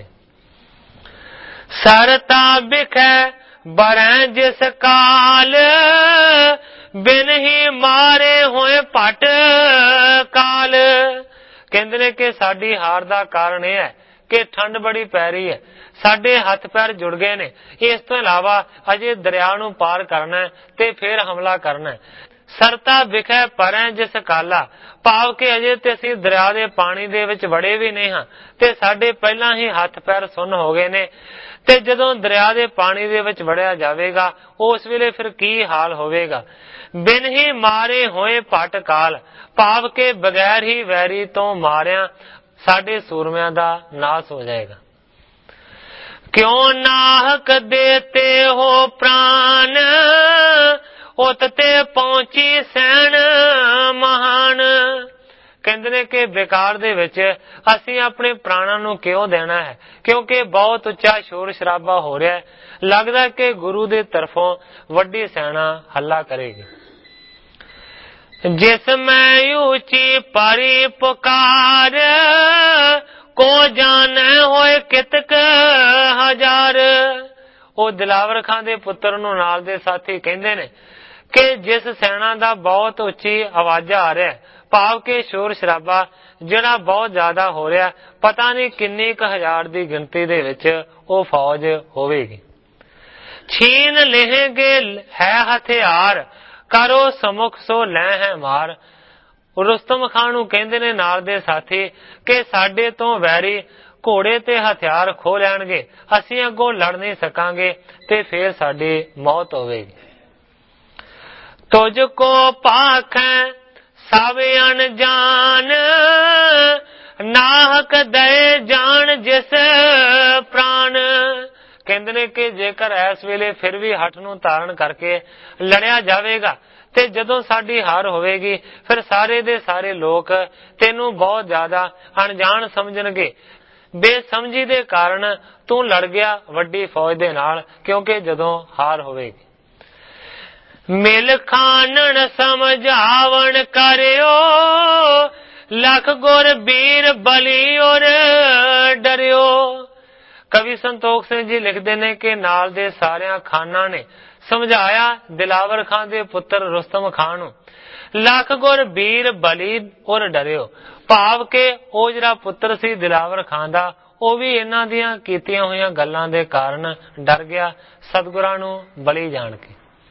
ਸਰਤਾ ਬਿਖੈ ਬਰੈ ਜਿਸ ਕਾਲ ਬਿਨ ਹੀ ਮਾਰੇ ਹੋਏ ਭਟ ਕਾਲ। ਕਹਿੰਦੇ ਨੇ ਕਿ ਸਾਡੀ ਹਾਰ ਦਾ ਕਾਰਨ ਇਹ ਹੈ ਕਿ ਠੰਡ ਬੜੀ ਪੈ ਰਹੀ ਹੈ, ਸਾਡੇ ਹੱਥ ਪੈਰ ਜੁੜ ਗਏ ਨੇ। ਇਸ ਤੋਂ ਇਲਾਵਾ ਅਜੇ ਦਰਿਆ ਨੂੰ ਪਾਰ ਕਰਨਾ ਹੈ ਤੇ ਫਿਰ ਹਮਲਾ ਕਰਨਾ ਹੈ। ਸਰਤਾ ਵਿਖੇ ਪਰੈ ਜਿਸ ਕਾਲਾ, ਭਾਵ ਕਿ ਅਜੇ ਤੇ ਅਸੀਂ ਦਰਿਆ ਦੇ ਪਾਣੀ ਦੇ ਵਿੱਚ ਵੜੇ ਵੀ ਨਹੀਂ ਹਾਂ ਤੇ ਸਾਡੇ ਪਹਿਲਾਂ ਹੀ ਹੱਥ ਪੈਰ ਸੁੰਨ ਹੋ ਗਏ ਨੇ। ਤੇ ਜਦੋਂ ਦਰਿਆ ਦੇ ਪਾਣੀ ਦੇ ਵਿੱਚ ਵੜਿਆ ਜਾਵੇਗਾ ਉਸ ਵੇਲੇ ਫਿਰ ਕੀ ਹਾਲ ਹੋਵੇਗਾ। ਬਿਨ ਹੀ ਮਾਰੇ ਹੋਏ ਭਟ ਕਾਲ, ਭਾਵ ਕਿ ਬਗੈਰ ਹੀ ਵੈਰੀ ਤੋਂ ਮਾਰਿਆ ਸਾਡੇ ਸੂਰਮਿਆਂ ਦਾ ਨਾਸ ਹੋ ਜਾਏਗਾ। ਕਿਉਂ ਨਾਹਕ ਦੇਤੇ ਹੋ ਪ੍ਰਾਨ ਉਤ ਤੇ ਪਹੁੰਚੀ ਸੈਣ ਮਹਾਨ। ਕਹਿੰਦੇ ਨੇ ਕਿ ਬੇਕਾਰ ਦੇ ਵਿੱਚ ਅਸੀਂ ਆਪਣੇ ਪ੍ਰਾਣਾਂ ਨੂੰ ਕਿਉਂ ਦੇਣਾ ਹੈ, ਕਿਉਂਕਿ ਬਹੁਤ ਉੱਚਾ ਸ਼ੋਰ ਸ਼ਰਾਬਾ ਹੋ ਰਿਹਾ ਹੈ, ਲੱਗਦਾ ਕਿ ਗੁਰੂ ਦੇ ਤਰਫੋਂ ਵੱਡੀ ਸੈਨਾ ਹੱਲਾ ਕਰੇਗੀ। ਜਿਸ ਮੈਂ ਉੱਚੀ ਪਰੀ ਪੁਕਾਰ ਕੋ ਜਾਣੈ ਹੋਏ ਕਿਤਕ ਹਜ਼ਾਰ। ਉਹ ਦਿਲਾਵਰ ਖਾਂ ਦੇ ਪੁੱਤਰ ਨੂੰ ਨਾਲ ਦੇ ਸਾਥੀ ਕਹਿੰਦੇ ਨੇ ਕਿ ਜਿਸ ਸੈਨਾ ਦਾ ਬਹੁਤ ਉੱਚੀ ਆਵਾਜ਼ਾਂ ਆ ਰਿਹਾ, ਭਾਵ ਕਿ ਸ਼ੋਰ ਸ਼ਰਾਬਾ ਜਿਹੜਾ ਬਹੁਤ ਜ਼ਿਆਦਾ ਹੋ ਰਿਹਾ, ਪਤਾ ਨਹੀਂ ਕਿੰਨੀ ਕੁ ਹਜ਼ਾਰ ਦੀ ਗਿਣਤੀ ਦੇ ਵਿੱਚ ਉਹ ਫੌਜ ਹੋਵੇਗੀ। ਛੀਨ ਲਹਿਗੇ ਹੈ ਹਥਿਆਰ ਕਰੋ ਸਮੁਖ ਸੋ ਲੈ ਹੈ ਮਾਰ। ਰੁਸਤਮ ਖਾਂ ਨੂੰ ਕਹਿੰਦੇ ਨੇ ਨਾਲ ਦੇ ਸਾਥੀ ਕਿ ਸਾਡੇ ਤੋਂ ਵੈਰੀ ਘੋੜੇ ਤੇ ਹਥਿਆਰ ਖੋਹ ਲੈਣਗੇ, ਅਸੀਂ ਅੱਗੋਂ ਲੜ ਨਹੀਂ ਸਕਾਂਗੇ ਤੇ ਫਿਰ ਸਾਡੀ ਮੌਤ ਹੋਵੇਗੀ। ਤੁਝ ਕੋ ਪਾਖੈ ਸਭ ਅਣਜਾਨ ਨਾਹਕ ਦੇ ਜਾਣ ਜਿਸ ਪ੍ਰਾਣ। ਕਹਿੰਦੇ ਨੇ ਕਿ ਜੇਕਰ ਇਸ ਵੇਲੇ ਫਿਰ ਵੀ ਹੱਠ ਨੂੰ ਧਾਰਨ ਕਰਕੇ ਲੜਿਆ ਜਾਵੇਗਾ ਤੇ ਜਦੋਂ ਸਾਡੀ ਹਾਰ ਹੋਵੇਗੀ ਫਿਰ ਸਾਰੇ ਦੇ ਸਾਰੇ ਲੋਕ ਤੈਨੂੰ ਬਹੁਤ ਜ਼ਿਆਦਾ ਅਣਜਾਣ ਸਮਝਣਗੇ। ਬੇਸਮਝੀ ਦੇ ਕਾਰਨ ਤੂੰ ਲੜ ਗਿਆ ਵੱਡੀ ਫੌਜ ਦੇ ਨਾਲ, ਕਿਉਂਕਿ ਜਦੋਂ ਹਾਰ ਹੋਵੇਗੀ। ਮਿਲ ਖਾਨਣ ਸਮਝਾਵਣ ਕਰਿਓ ਲਖ ਗੁਰ ਬੀਰ ਬਲੀ ਔਰ ਡਰਿਓ। ਕਵੀ ਸੰਤੋਖ ਸਿੰਘ ਜੀ ਲਿਖਦੇ ਨੇ ਕਿ ਨਾਲ ਦੇ ਸਾਰਿਆਂ ਖਾਨਾਂ ਨੇ ਸਮਝਾਇਆ ਦਿਲਾਵਰ ਖਾਂ ਦੇ ਪੁੱਤਰ ਰੁਸਤਮ ਖਾਂ ਨੂੰ, ਲੱਖ ਗੁਰ ਬੀਰ ਬਲੀ ਔਰ ਡਰਿਓ, ਭਾਵ ਕਿ ਉਹ ਜਿਹੜਾ ਪੁੱਤਰ ਸੀ ਦਿਲਾਵਰ ਖਾਂ ਦਾ ਉਹ ਵੀ ਇਹਨਾਂ ਦੀਆਂ ਕੀਤੀਆਂ ਹੋਈਆਂ ਗੱਲਾਂ ਦੇ ਕਾਰਨ ਡਰ ਗਿਆ, ਸਤਿਗੁਰਾਂ ਨੂੰ ਬਲੀ ਜਾਣ ਕੇ।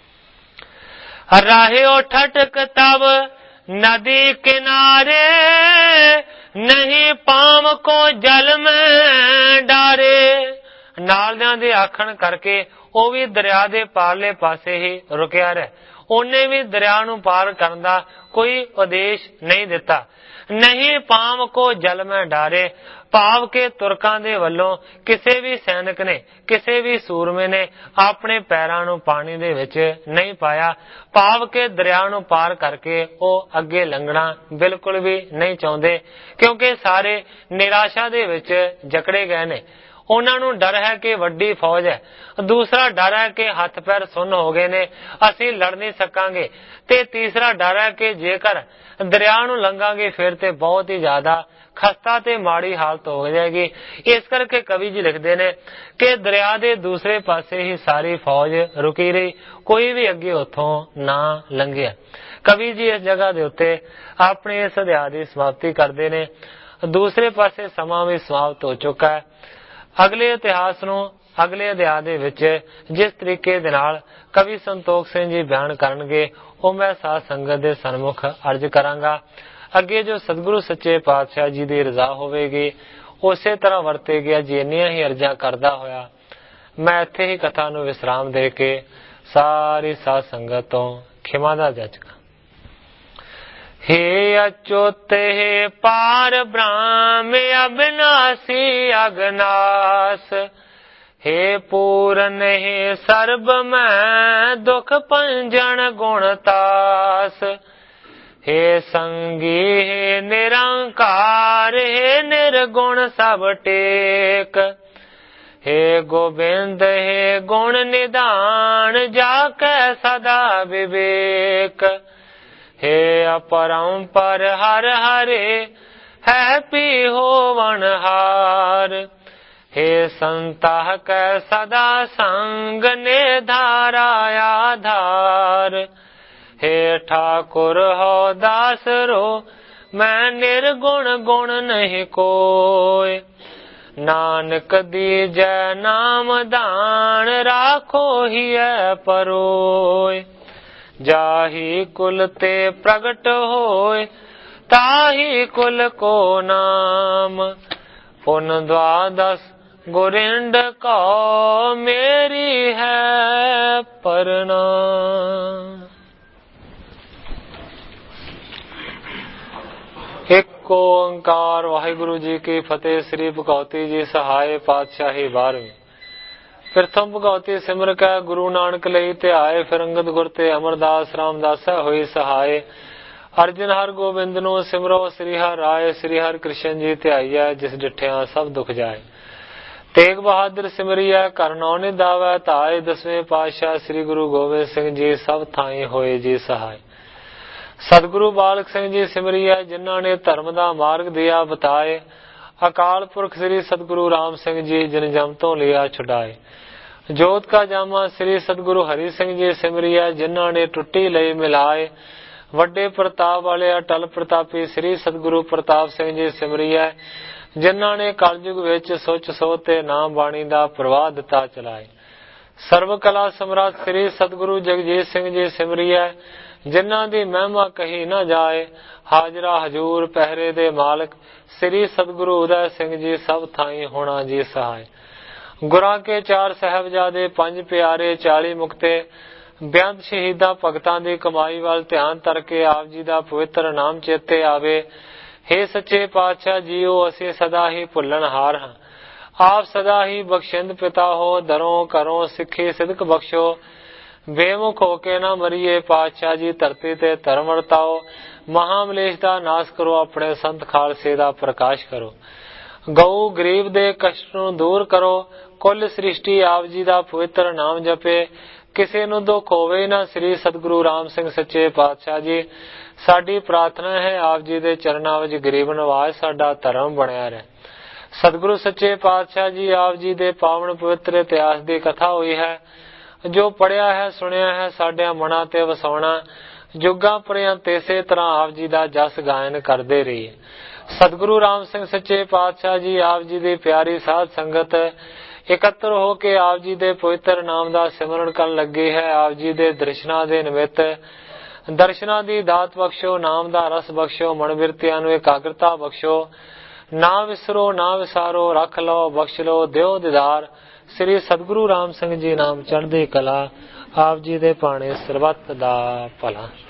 ਰਾਹਿਓ ਠਟਕ ਤਬ ਨਦੀ ਕਿਨਾਰੇ ਨਹੀਂ ਪਾਮ ਕੋ ਜਲ ਮੈਂ ਡਾਰੇ। ਨਾਲਦਿਆਂ ਦੇ ਆਖਣ ਕਰਕੇ ਉਹ ਵੀ ਦਰਿਆ ਦੇ ਪਾਰਲੇ ਪਾਸੇ ਹੀ ਰੁਕਿਆ ਰਿਹਾ, ਉਹਨੇ ਵੀ ਦਰਿਆ ਨੂੰ ਪਾਰ ਕਰਨ ਦਾ ਕੋਈ ਉਦੇਸ਼ ਨਹੀਂ ਦਿੱਤਾ। ਨਹੀਂ ਪਾਮ ਕੋ ਜਲ ਮੈਂ ਡਾਰੇ, ਭਾਵ ਕਿ ਤੁਰਕਾਂ ਦੇ ਵੱਲੋਂ ਕਿਸੇ ਵੀ ਸੈਨਿਕ ਨੇ ਕਿਸੇ ਵੀ ਸੂਰਮੇ ਨੇ ਆਪਣੇ ਪੈਰਾਂ ਨੂੰ ਪਾਣੀ ਦੇ ਵਿੱਚ ਨਹੀਂ ਪਾਇਆ, ਭਾਵ ਕਿ ਦਰਿਆ ਨੂੰ ਪਾਰ ਕਰਕੇ ਉਹ ਅੱਗੇ ਲੰਘਣਾ ਬਿਲਕੁਲ ਵੀ ਨਹੀਂ ਚਾਹੁੰਦੇ, ਕਿਉਂਕਿ ਸਾਰੇ ਨਿਰਾਸ਼ਾ ਦੇ ਵਿੱਚ ਜਕੜੇ ਗਏ ਨੇ। ਉਹਨਾਂ ਨੂੰ ਡਰ ਹੈ ਕਿ ਵੱਡੀ ਫੌਜ ਹੈ, ਦੂਸਰਾ ਡਰ ਹੈ ਕਿ ਹੱਥ ਪੈਰ ਸੁੰਨ ਹੋ ਗਏ ਨੇ, ਅਸੀਂ ਲੜ ਨਹੀਂ ਸਕਾਂਗੇ, ਤੇ ਤੀਸਰਾ ਡਰ ਹੈ ਕਿ ਜੇਕਰ ਦਰਿਆ ਨੂੰ ਲੰਘਾਂਗੇ ਫਿਰ ਤੇ ਬਹੁਤ ਹੀ ਜ਼ਿਆਦਾ ਖਸਤਾ ਤੇ ਮਾੜੀ ਹਾਲਤ ਹੋ ਜਾਏਗੀ। ਇਸ ਕਰਕੇ ਕਵੀ ਜੀ ਲਿਖਦੇ ਨੇ ਕਿ ਦਰਿਆ ਦੇ ਦੂਸਰੇ ਪਾਸੇ ਹੀ ਸਾਰੀ ਫੌਜ ਰੁਕੀ ਰਹੀ, ਕੋਈ ਵੀ ਅੱਗੇ ਉੱਥੋਂ ਨਾ ਲੰਘਿਆ। ਕਵੀ ਜੀ ਇਸ ਜਗ੍ਹਾ ਦੇ ਉੱਤੇ ਆਪਣੇ ਇਸ ਅਧਿਆਇ ਦੀ ਸਮਾਪਤੀ ਕਰਦੇ ਨੇ। ਦੂਸਰੇ ਪਾਸੇ ਸਮਾਂ ਵੀ ਸਮਾਪਤ ਹੋ ਚੁੱਕਾ ਹੈ। ਅਗਲੇ ਇਤਿਹਾਸ ਨੂੰ ਅਗਲੇ ਅਧਿਆਇ ਦੇ ਵਿੱਚ ਜਿਸ ਤਰੀਕੇ ਦੇ ਨਾਲ ਕਵੀ ਸੰਤੋਖ ਸਿੰਘ ਜੀ ਬਿਆਨ ਕਰਨਗੇ ਉਹ ਮੈਂ ਸਾਧ ਸੰਗਤ ਦੇ ਸਨਮੁਖ ਅਰਜ਼ ਕਰਾਂਗਾ। ਅੱਗੇ ਜੋ ਸਤਿਗੁਰੂ ਸੱਚੇ ਪਾਤਸ਼ਾਹ ਜੀ ਦੀ ਰਜ਼ਾ ਹੋਵੇਗੀ ਉਸੇ ਤਰ੍ਹਾਂ ਵਰਤੇ ਗਿਆ। ਜੀ ਇੰਨੀਆਂ ਹੀ ਅਰਜ਼ਾਂ ਕਰਦਾ ਹੋਇਆ ਮੈਂ ਇੱਥੇ ਹੀ ਕਥਾ ਨੂੰ ਵਿਸਰਾਮ ਦੇ ਕੇ ਸਾਰੀ ਸਾਧ ਸੰਗਤ ਤੋਂ ਖਿਮਾ ਦਾ ਜਾਚਕਾਂ। हे अच्युत हे पार ब्रह्म अविनाशी अगनास, हे पूरन हे सर्ब मैं दुख पंजन गुणतास, हे संगी हे निरंकार हे निर्गुण सब टेक, हे गोविंद हे गुण निदान जाके सदा विवेक, हे अपरंपर हर हरे है पी होवनहार, हे संताह कै सदा संग ने धारा आधार, हे ठाकुर हो दास रो मैं निर्गुण गुण नहीं कोय, नानक दीजै नाम दान राखो ही परोय, जाही कुल ते प्रगट होय ताही कुल को नाम, पुन द्वादश गुरिंड को मेरी है प्रणाम। एक ओंकार वाहिगुरु जी की फतेह। श्री भगवती जी सहाय पातशाही बारहवीं। प्रथम भगवती सिमर कै गुरु नानक लई ध्याए, फिर अंगद गुर ते अमरदास रामदास होई सहाय, अर्जन हर गोबिंद नो सिमरो श्री हर राय, श्री हर कृष्ण जी ध्याईऐ जिस डिठिया सब दुख जाए, तेग बहादुर सिमरिया कर नौ निधावै ताए, दसवें पातशाह श्री गुरु गोबिंद सिंह जी सब थाई होए जी सहाय, सतगुरु बालक सिंह जी सिमरिया जिन्हों ने धर्म दा मार्ग दिया बताए, अकाल पुरख श्री सतगुरु राम सिंह जी जिन जम तो लिया छुड़ाए, जोत का जामा श्री सतगुरु हरि सिंह जी सिमरिया जिन्हों ने टुट्टी लई मिलाए, वड्डे प्रताप वाले अटल प्रतापी श्री सतगुरु प्रताप सिंह जी सिमरिया जिन्हों ने कलयुग विच सोच सोच ते नाम बाणी दा प्रवाह दिता चलाए, सर्व कला सम्राट श्री सतगुरु जगजीत सिंह जी सिमरिया जिन्हां दी महिमा कही न जाए, हाजरा हजूर पहरे दे मालक श्री सतगुरु उदय सिंह जी सब थाई होना जी सहाय, गुरां के चार साहबजादे पंज प्यारे चाली मुक्ते बेअंत शहीदा भगतां दी कमाई वाल ध्यान करके आप जी दा पवित्र नाम चेते आवे। हे सच्चे पातशाह जीओ असीं सदा ही भुल्लणहार हां, आप सदा ही बख्शिंद पिता हो, दरों करों सिक्खी सिदक बख्शो, बेमुख होके ना मरीए पातशाह जी धरती ते धर्म वरताओ, महामलेश दा नाश करो अपने संत खालसे दा प्रकाश करो, गऊ गरीब दे कष्ट नूं दूर करो, कुल सृष्टि आप जी दा पवित्र नाम जपे, किसी नूं दुख होवे ना श्री सतगुरु राम सिंह सच्चे पातशाह जी साडी प्रार्थना है आप जी दे चरनां विच गरीब नवाज साडा धर्म बणिया रहे। सतगुरु सच्चे पातशाह जी आप जी दे पावन पवित्र इतिहास दी कथा हुई है, जो पढ़िया है सुनिया है साडे मनां ते वसाउणा, जुगां पर्यंत इसे तरह आप जी दा जस गायन करदे रहिए। सतगुरु राम सिंह सच्चे पातशाह जी आप जी दी प्यारी साध संगत एकत्र हो के आप जी दे पवित्र नाम दा सिमरन करन लगी है। आप जी दे दर्शनां दे निमित्त दर्शनां दी दात बख्शो, नाम दा रस बख्शो, मन बिरतियां नूं एकाग्रता बख्शो, ना विसरो ना विसारो, रख लो बख्श लो दिओ दीदार। श्री सतगुरु राम सिंह जी नाम चढ़दी कला आप जी दे पाणे सरबत दा भला।